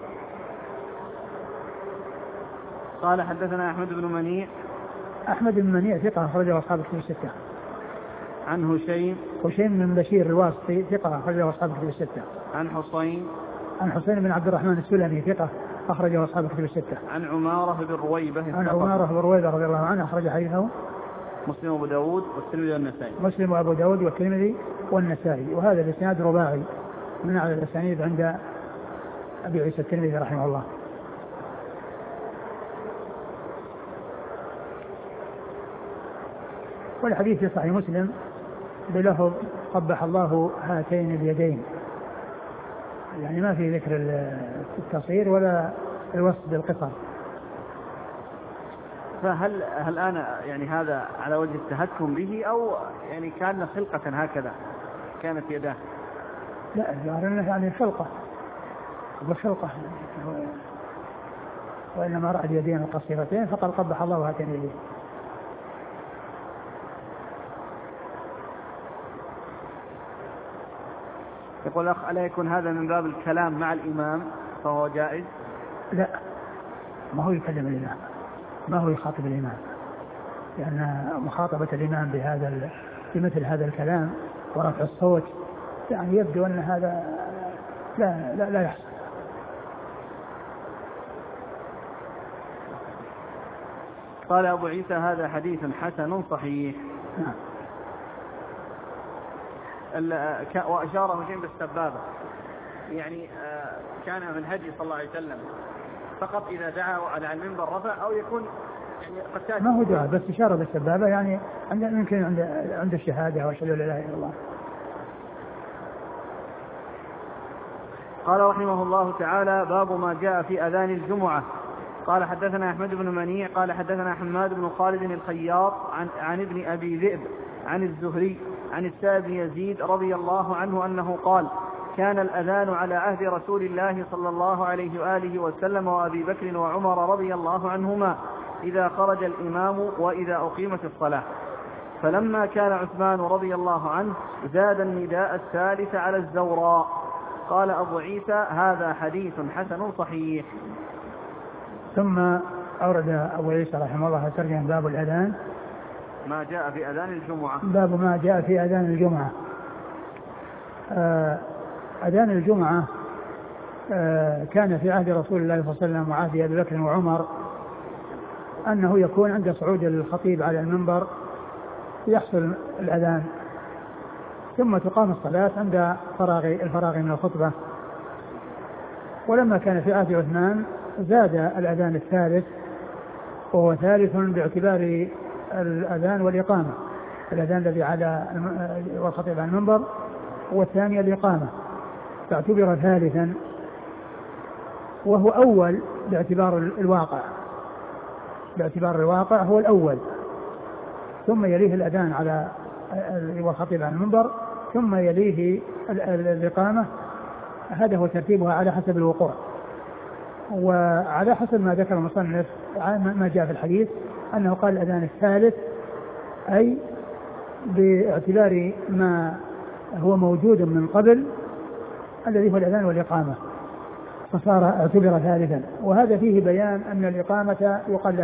قال حدثنا أحمد بن منيع ثقة أخرجه أصحاب الكتب الستة. عن هشيم بن بشير الواسطي ثقة أخرجه أصحاب الكتب الستة. عن حسين بن عبد الرحمن السلمي ثقة أخرجه أصحاب الكتب الستة. عن عمارة بن رويبة رضي الله عنه أخرج حديثه مسلم وأبو داود والترمذي والنسائي. وهذا الإسناد رباعي من أعلى الأسانيد عند أبي عيسى الترمذي رحمه الله. والحديث في صحيح مسلم بلفظ قبح الله هاتين اليدين، يعني ما في ذكر التصغير ولا الوصف بالقصر. فهل أنا يعني هذا على وجه التهكم به، أو يعني كان خلقة هكذا كانت يداه؟ لا، الظاهر أنه يعني خلقة وإنما رأى اليدين القصيرتين فقال قبح الله هاتين اليدين. يقول أخ ألا يكون هذا من باب الكلام مع الإمام فهو جائز؟ لا، ما هو يكلم الإمام، ما هو يخاطب الإمام، لأن مخاطبة الإمام بمثل هذا الكلام ورفع الصوت يعني يبدو أن هذا لا يحصل. قال أبو عيسى هذا حديث حسن صحيح. وأشار مجين بالسبابة، يعني كان من هدي صلى الله عليه وسلم فقط إذا دعا على المنبر رفع، أو يكون يعني قد ما هو دعاء بس إشارة بالسبابة، يعني يمكن عند الشهادة وأشهد أن لا إله إلا الله. قال رحمه الله تعالى: باب ما جاء في أذان الجمعة. قال حدثنا أحمد بن منيع قال حدثنا حماد بن خالد الخياط عن ابن أبي ذئب عن الزهري عن السائب بن يزيد رضي الله عنه أنه قال: كان الأذان على عهد رسول الله صلى الله عليه وآله وسلم وأبي بكر وعمر رضي الله عنهما إذا خرج الإمام وإذا أقيمت الصلاة، فلما كان عثمان رضي الله عنه زاد النداء الثالث على الزوراء. قال أبو عيسى هذا حديث حسن صحيح. ثم أورد أبو عيسى رحمه الله ترجمة باب الأذان ما جاء في أذان الجمعة. باب ما جاء في أذان الجمعة. أذان الجمعة كان في عهد رسول الله صلى الله عليه وسلم وعهد أبي بكر وعمر أنه يكون عند صعود الخطيب على المنبر يحصل الأذان، ثم تقام الصلاة عند الفراغ من الخطبة. ولما كان في عهد عثمان زاد الأذان الثالث، وهو ثالث باعتبار الأذان والإقامة، الأذان الذي على والخطيب على المنبر والثانية الإقامة، فاعتبر ثالثا، وهو أول باعتبار الواقع هو الأول، ثم يليه الأذان على والخطيب على المنبر، ثم يليه الإقامة. هذا هو ترتيبها على حسب الوقوع، وعلى حسب ما ذكر المصنف ما جاء في الحديث أنه قال الأذان الثالث، أي باعتبار ما هو موجود من قبل الذي هو الأذان والإقامة، فصار اعتبر ثالثا. وهذا فيه بيان أن الإقامة يقال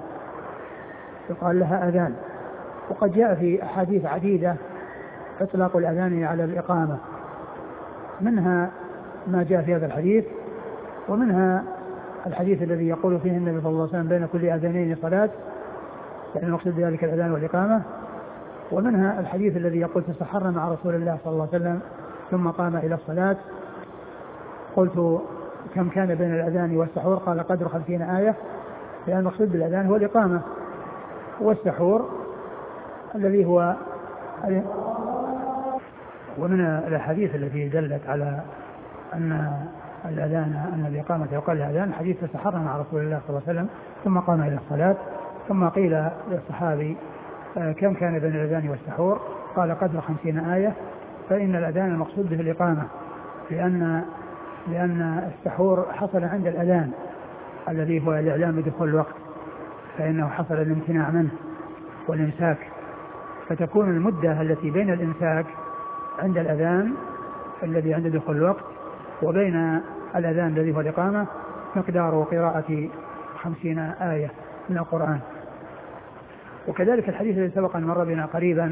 لها أذان، وقد جاء في أحاديث عديدة إطلاق الأذان على الإقامة، منها ما جاء في هذا الحديث، ومنها الحديث الذي يقول فيه النبي صلى الله عليه وسلم بين كل أذانين صلاة، يعني المقصود بذلك الأذان والإقامة. ومنها الحديث الذي يقول تسحرنا مع رسول الله صلى الله عليه وسلم ثم قام إلى الصلاة، قلت كم كان بين الأذان والسحور؟ قال قدر 50 آية، لأن المقصود بالأذان هو الإقامة، والسحور الذي هو. ومن الأحاديث التي دلت على أن الإقامة يقال لها أذان حديث تسحرنا مع رسول الله صلى الله عليه وسلم ثم قام إلى الصلاة، ثم قيل للصحابي كم كان بين الأذان والسحور؟ قال قدر 50 آية، فإن الأذان المقصود به الإقامة، لأن السحور حصل عند الأذان الذي هو الإعلام بدخول الوقت، فإنه حصل الامتناع منه والإمساك، فتكون المدة التي بين الإمساك عند الأذان الذي عند دخول الوقت وبين الأذان الذي هو الإقامة مقدار قراءة 50 آية من القرآن. وكذلك الحديث الذي سبق أن مر بنا قريبا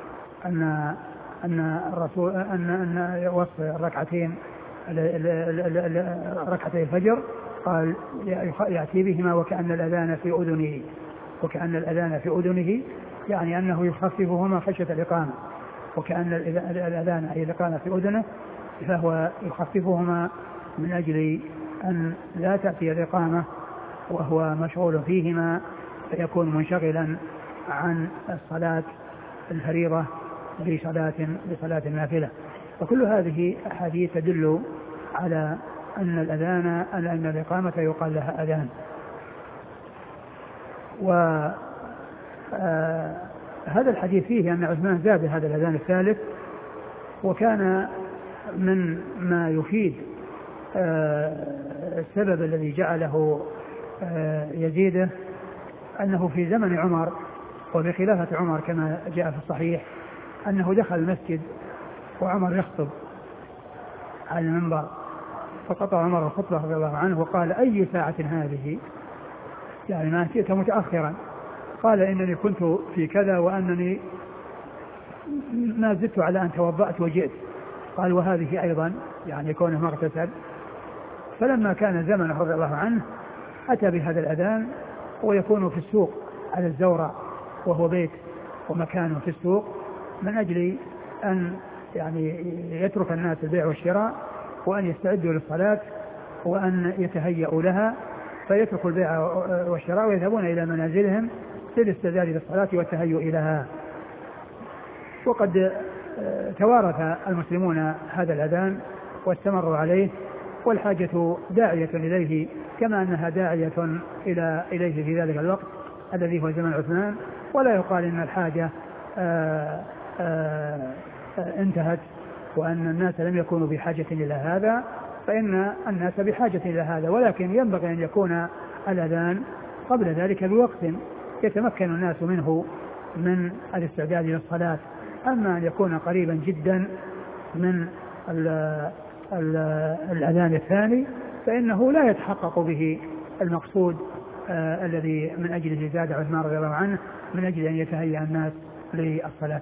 أن الرسول أن وصف الركعتين ركعتي الفجر قال يأتي بهما وكأن الأذان في أذنه، يعني أنه يخففهما خشية الإقامة، وكأن الأذان أي الإقامة في أذنه فهو يخففهما من أجل أن لا تأتي الإقامة وهو مشغول فيهما فيكون منشغلا عن الصلاة الفريضة بصلاة النافلة. وكل هذه أحاديث تدل على أن الإقامة يقال لها أذان. وهذا الحديث فيه أن عثمان زاد هذا الأذان الثالث، وكان من ما يفيد السبب الذي جعله يزيده أنه في زمن عمر وبخلافة عمر كما جاء في الصحيح أنه دخل المسجد وعمر يخطب على المنبر، فقطع عمر الخطبة رضي الله عنه وقال أي ساعة هذه؟ يعني ما جئت متأخرا. قال إنني كنت في كذا وأنني ما زدت على أن توضأت وجئت، قال وهذه أيضا يعني كونه ما اغتسل. فلما كان زمنه رضي الله عنه أتى بهذا الأذان ويكون في السوق على الزورة وهو بيت ومكانه في السوق من أجل أن يعني يترك الناس البيع والشراء وأن يستعدوا للصلاة وأن يتهيئوا لها فيتركوا البيع والشراء ويذهبون إلى منازلهم للاستعداد للصلاة والتهيؤ لها. وقد توارث المسلمون هذا الأذان واستمروا عليه والحاجة داعية إليه كما أنها داعية إليه في ذلك الوقت الذي هو زمن عثمان. ولا يقال إن الحاجة انتهت وأن الناس لم يكونوا بحاجة إلى هذا، فإن الناس بحاجة إلى هذا، ولكن ينبغي أن يكون الأذان قبل ذلك بوقت يتمكن الناس منه من الاستعداد للصلاة. أما أن يكون قريبا جدا من الأذان الثاني فإنه لا يتحقق به المقصود الذي من أجله زاد عثمان رضي الله عنه من أجل أن يتهيأ الناس للصلاة.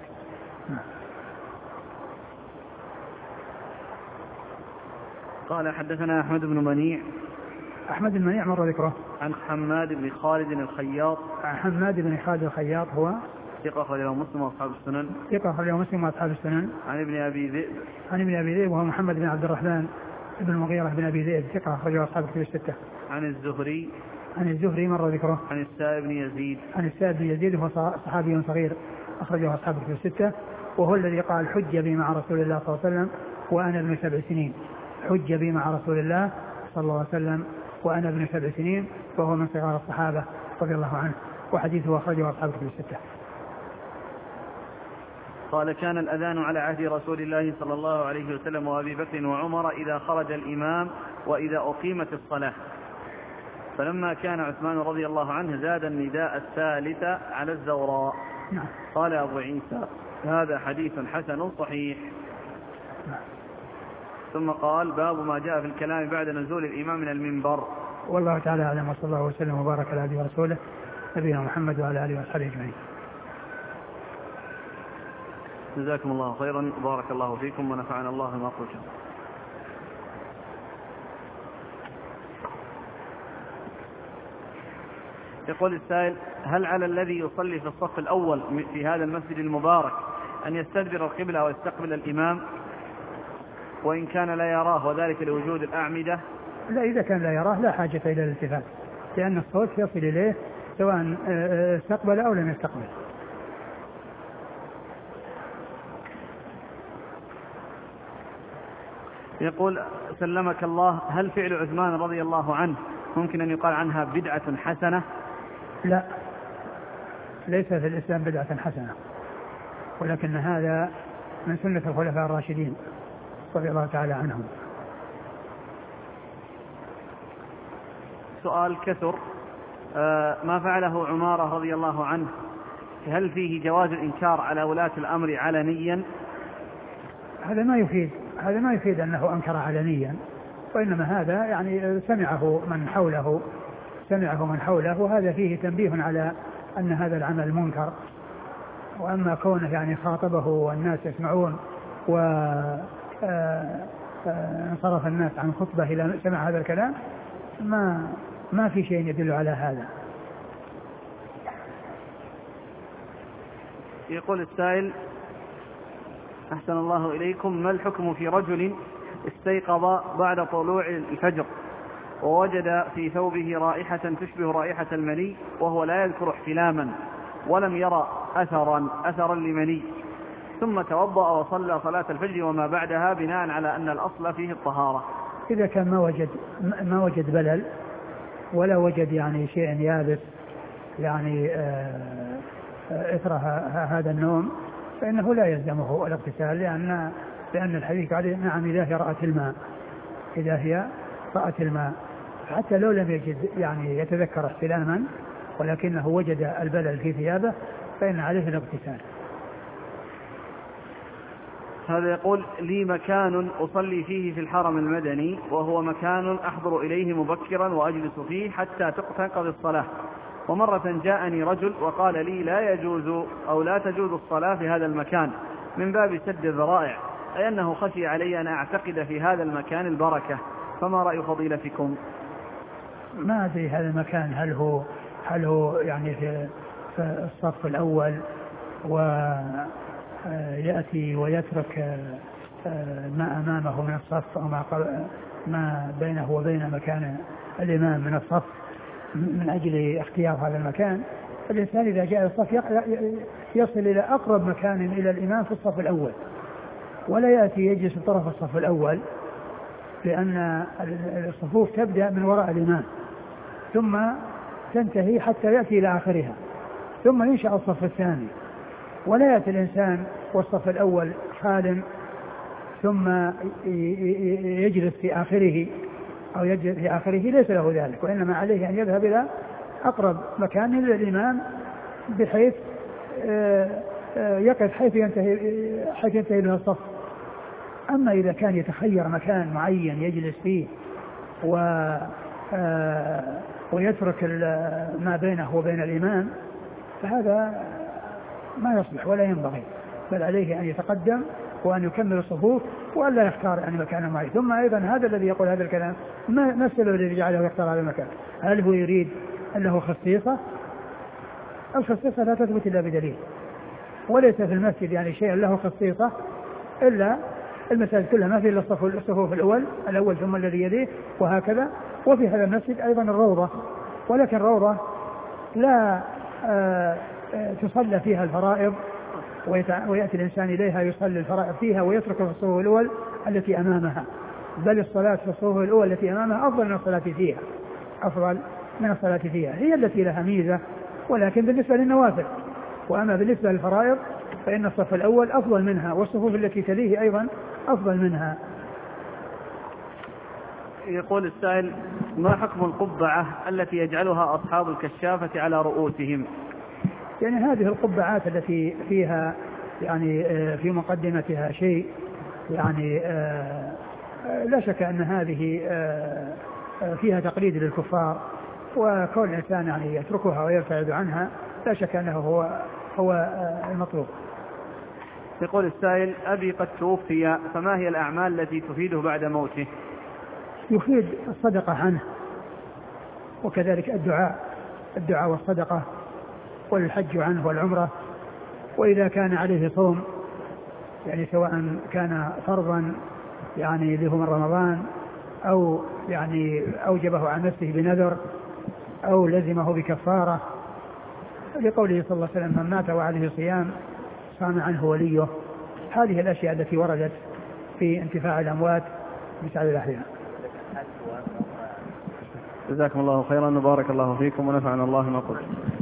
قال حدثنا أحمد بن منيع. أحمد بن منيع مر ذكره. عن حماد بن خالد الخياط. حماد بن خالد الخياط هو ثقة أخرجه مسلم وأصحاب السنن. ثقة أخرجه مسلم وأصحاب السنن. عن ابن أبي ذئب. عن ابن أبي ذئب وهو محمد بن عبد الرحمن بن المغيرة بن أبي ذئب ثقة أخرجه أصحاب الكتب الستة. عن الزهري. عن الزهري مر ذكره. عن السائب بن يزيد. عن السائب بن يزيد وهو صحابي صغير أخرجه أصحاب الكتب الستة، وهو الذي قال حج بي مع رسول الله صلى الله عليه وسلم وأنا ابن 7 سنين. حج بي مع رسول الله صلى الله عليه وسلم وأنا ابن 7 سنين، وهو من صغار الصحابة رضي الله عنه، وحديثه أخرجه أصحاب الكتب الستة. قال كان الأذان على عهد رسول الله صلى الله عليه وسلم وأبي بكر وعمر إذا خرج الإمام وإذا أقيمت الصلاة، فلما كان عثمان رضي الله عنه زاد النداء الثالث على الزوراء. نعم. قال أبو عيسى هذا حديث حسن صحيح. نعم. ثم قال باب ما جاء في الكلام بعد نزول الإمام من المنبر. والله تعالى أعلم، وصلى الله وسلم وبارك على عبده ورسوله نبينا محمد وعلى آله وصحبه أجمعين. جزاكم الله خيرا، بارك الله فيكم ونفعنا الله ما قلتم. يقول السائل هل على الذي يصلي في الصف الأول في هذا المسجد المبارك أن يستدبر القبلة ويستقبل الإمام وإن كان لا يراه وذلك لوجود الأعمدة؟ لا، إذا كان لا يراه لا حاجة إلى الالتفات، لأن الصوت يصل إليه سواء استقبل أو لم يستقبل. يقول سلمك الله هل فعل عثمان رضي الله عنه ممكن أن يقال عنها بدعة حسنة؟ لا، ليس في الإسلام بدعة حسنة، ولكن هذا من سنة الخلفاء الراشدين رضي الله تعالى عنهم. سؤال كثر ما فعله عمارة رضي الله عنه هل فيه جواز الإنكار على ولاة الأمر علنيا؟ هذا ما يفيد أنه أنكر علنيا، وإنما هذا يعني سمعه من حوله، وهذا فيه تنبيه على أن هذا العمل منكر. وأما كونه يعني خاطبه والناس يسمعون وانصرف الناس عن خطبة إلى سمع هذا الكلام ما في شيء يدل على هذا. يقول السائل أحسن الله إليكم ما الحكم في رجل استيقظ بعد طلوع الفجر ووجد في ثوبه رائحة تشبه رائحة المني وهو لا يذكر احتلاما ولم يرى أثرا لمني، ثم توضأ وصلى صلاة الفجر وما بعدها بناء على أن الأصل فيه الطهارة؟ إذا كان ما وجد بلل ولا وجد يعني شيء يابس يعني إثر هذا النوم فإنه لا يلزمه الاغتسال، لأن الحديث عليه نعم إذا هي رأت الماء حتى لو لم يجد يعني يتذكر احتلاما ولكنه وجد البلل في ثيابه فإن عليه الاغتسال. هذا يقول لي مكان أصلي فيه في الحرم المدني وهو مكان أحضر إليه مبكرا وأجلس فيه حتى تنقضي الصلاة، ومرة جاءني رجل وقال لي لا تجوز الصلاة في هذا المكان من باب سد الذرائع، أي أنه خشي علي أن أعتقد في هذا المكان البركة، فما رأي فضيلتكم؟ ما أدري هذا المكان هل هو يعني في الصف الأول ويأتي ويترك ما أمامه من الصف أو ما بينه وبين مكان الإمام من الصف من أجل اختيار هذا المكان. الإنسان إذا جاء الصف يصل إلى أقرب مكان إلى الإمام في الصف الأول، ولا يأتي يجلس طرف الصف الأول، لأن الصفوف تبدأ من وراء الإمام ثم تنتهي حتى يأتي إلى آخرها، ثم ينشأ الصف الثاني، ولا يأتي الإنسان والصف الأول خال ثم يجلس في آخره أو يجلس في آخره، ليس له ذلك، وإنما عليه أن يذهب إلى أقرب مكان للإمام بحيث يقف حيث ينتهي من الصف. أما إذا كان يتخير مكان معين يجلس فيه ويترك ما بينه وبين الإمام فهذا ما يصلح ولا ينبغي، بل عليه أن يتقدم وأن يكمل الصفوف وألا يختار يعني مكان معين. ثم أيضا هذا الذي يقول هذا الكلام ما السبب الذي جعله يختار هذا المكان؟ هل هو يريد أن له خصيصة؟ الخصيصة لا تثبت إلا بدليل، وليس في المسجد يعني شيء له خصيصة إلا المساجد كلها ما في إلا الصفوف الأول ثم الذي يليه وهكذا. وفي هذا المسجد أيضا الروضة، ولكن الروضة لا تصلى فيها الفرائض ويأتي الإنسان إليها يصلي الفرائض فيها ويترك في الصفوف الأول التي أمامها، بل الصلاة في الصفوف الأول التي أمامها أفضل من الصلاة فيها، هي التي لها ميزة، ولكن بالنسبة للنوافل. وأما بالنسبة للفرائض فإن الصف الأول أفضل منها، والصفوف التي تليه أيضا أفضل منها. يقول السائل: ما حكم القبعة التي يجعلها أصحاب الكشافة على رؤوسهم؟ يعني هذه القبعات التي فيها يعني في مقدمتها شيء يعني لا شك أن هذه فيها تقليد للكفار، وكون الإنسان يعني يتركها ويبتعد عنها لا شك أنه هو المطلوب. يقول السائل: أبي قد توفي، فما هي الأعمال التي تفيده بعد موته؟ يفيد الصدقة عنه، وكذلك الدعاء والصدقة والحج عنه والعمرة. وإذا كان عليه صوم يعني سواء كان فرضا يعني له من رمضان أو يعني أوجبه عن نفسه بنذر أو لزمه بكفارة، لقوله صلى الله عليه وسلم: من مات وعليه صيام صام عنه وليه. هذه الأشياء التي وردت في انتفاع الأموات بسعد الأحياء. جزاكم الله خيرا وبارك الله فيكم ونفعنا الله ما قلت.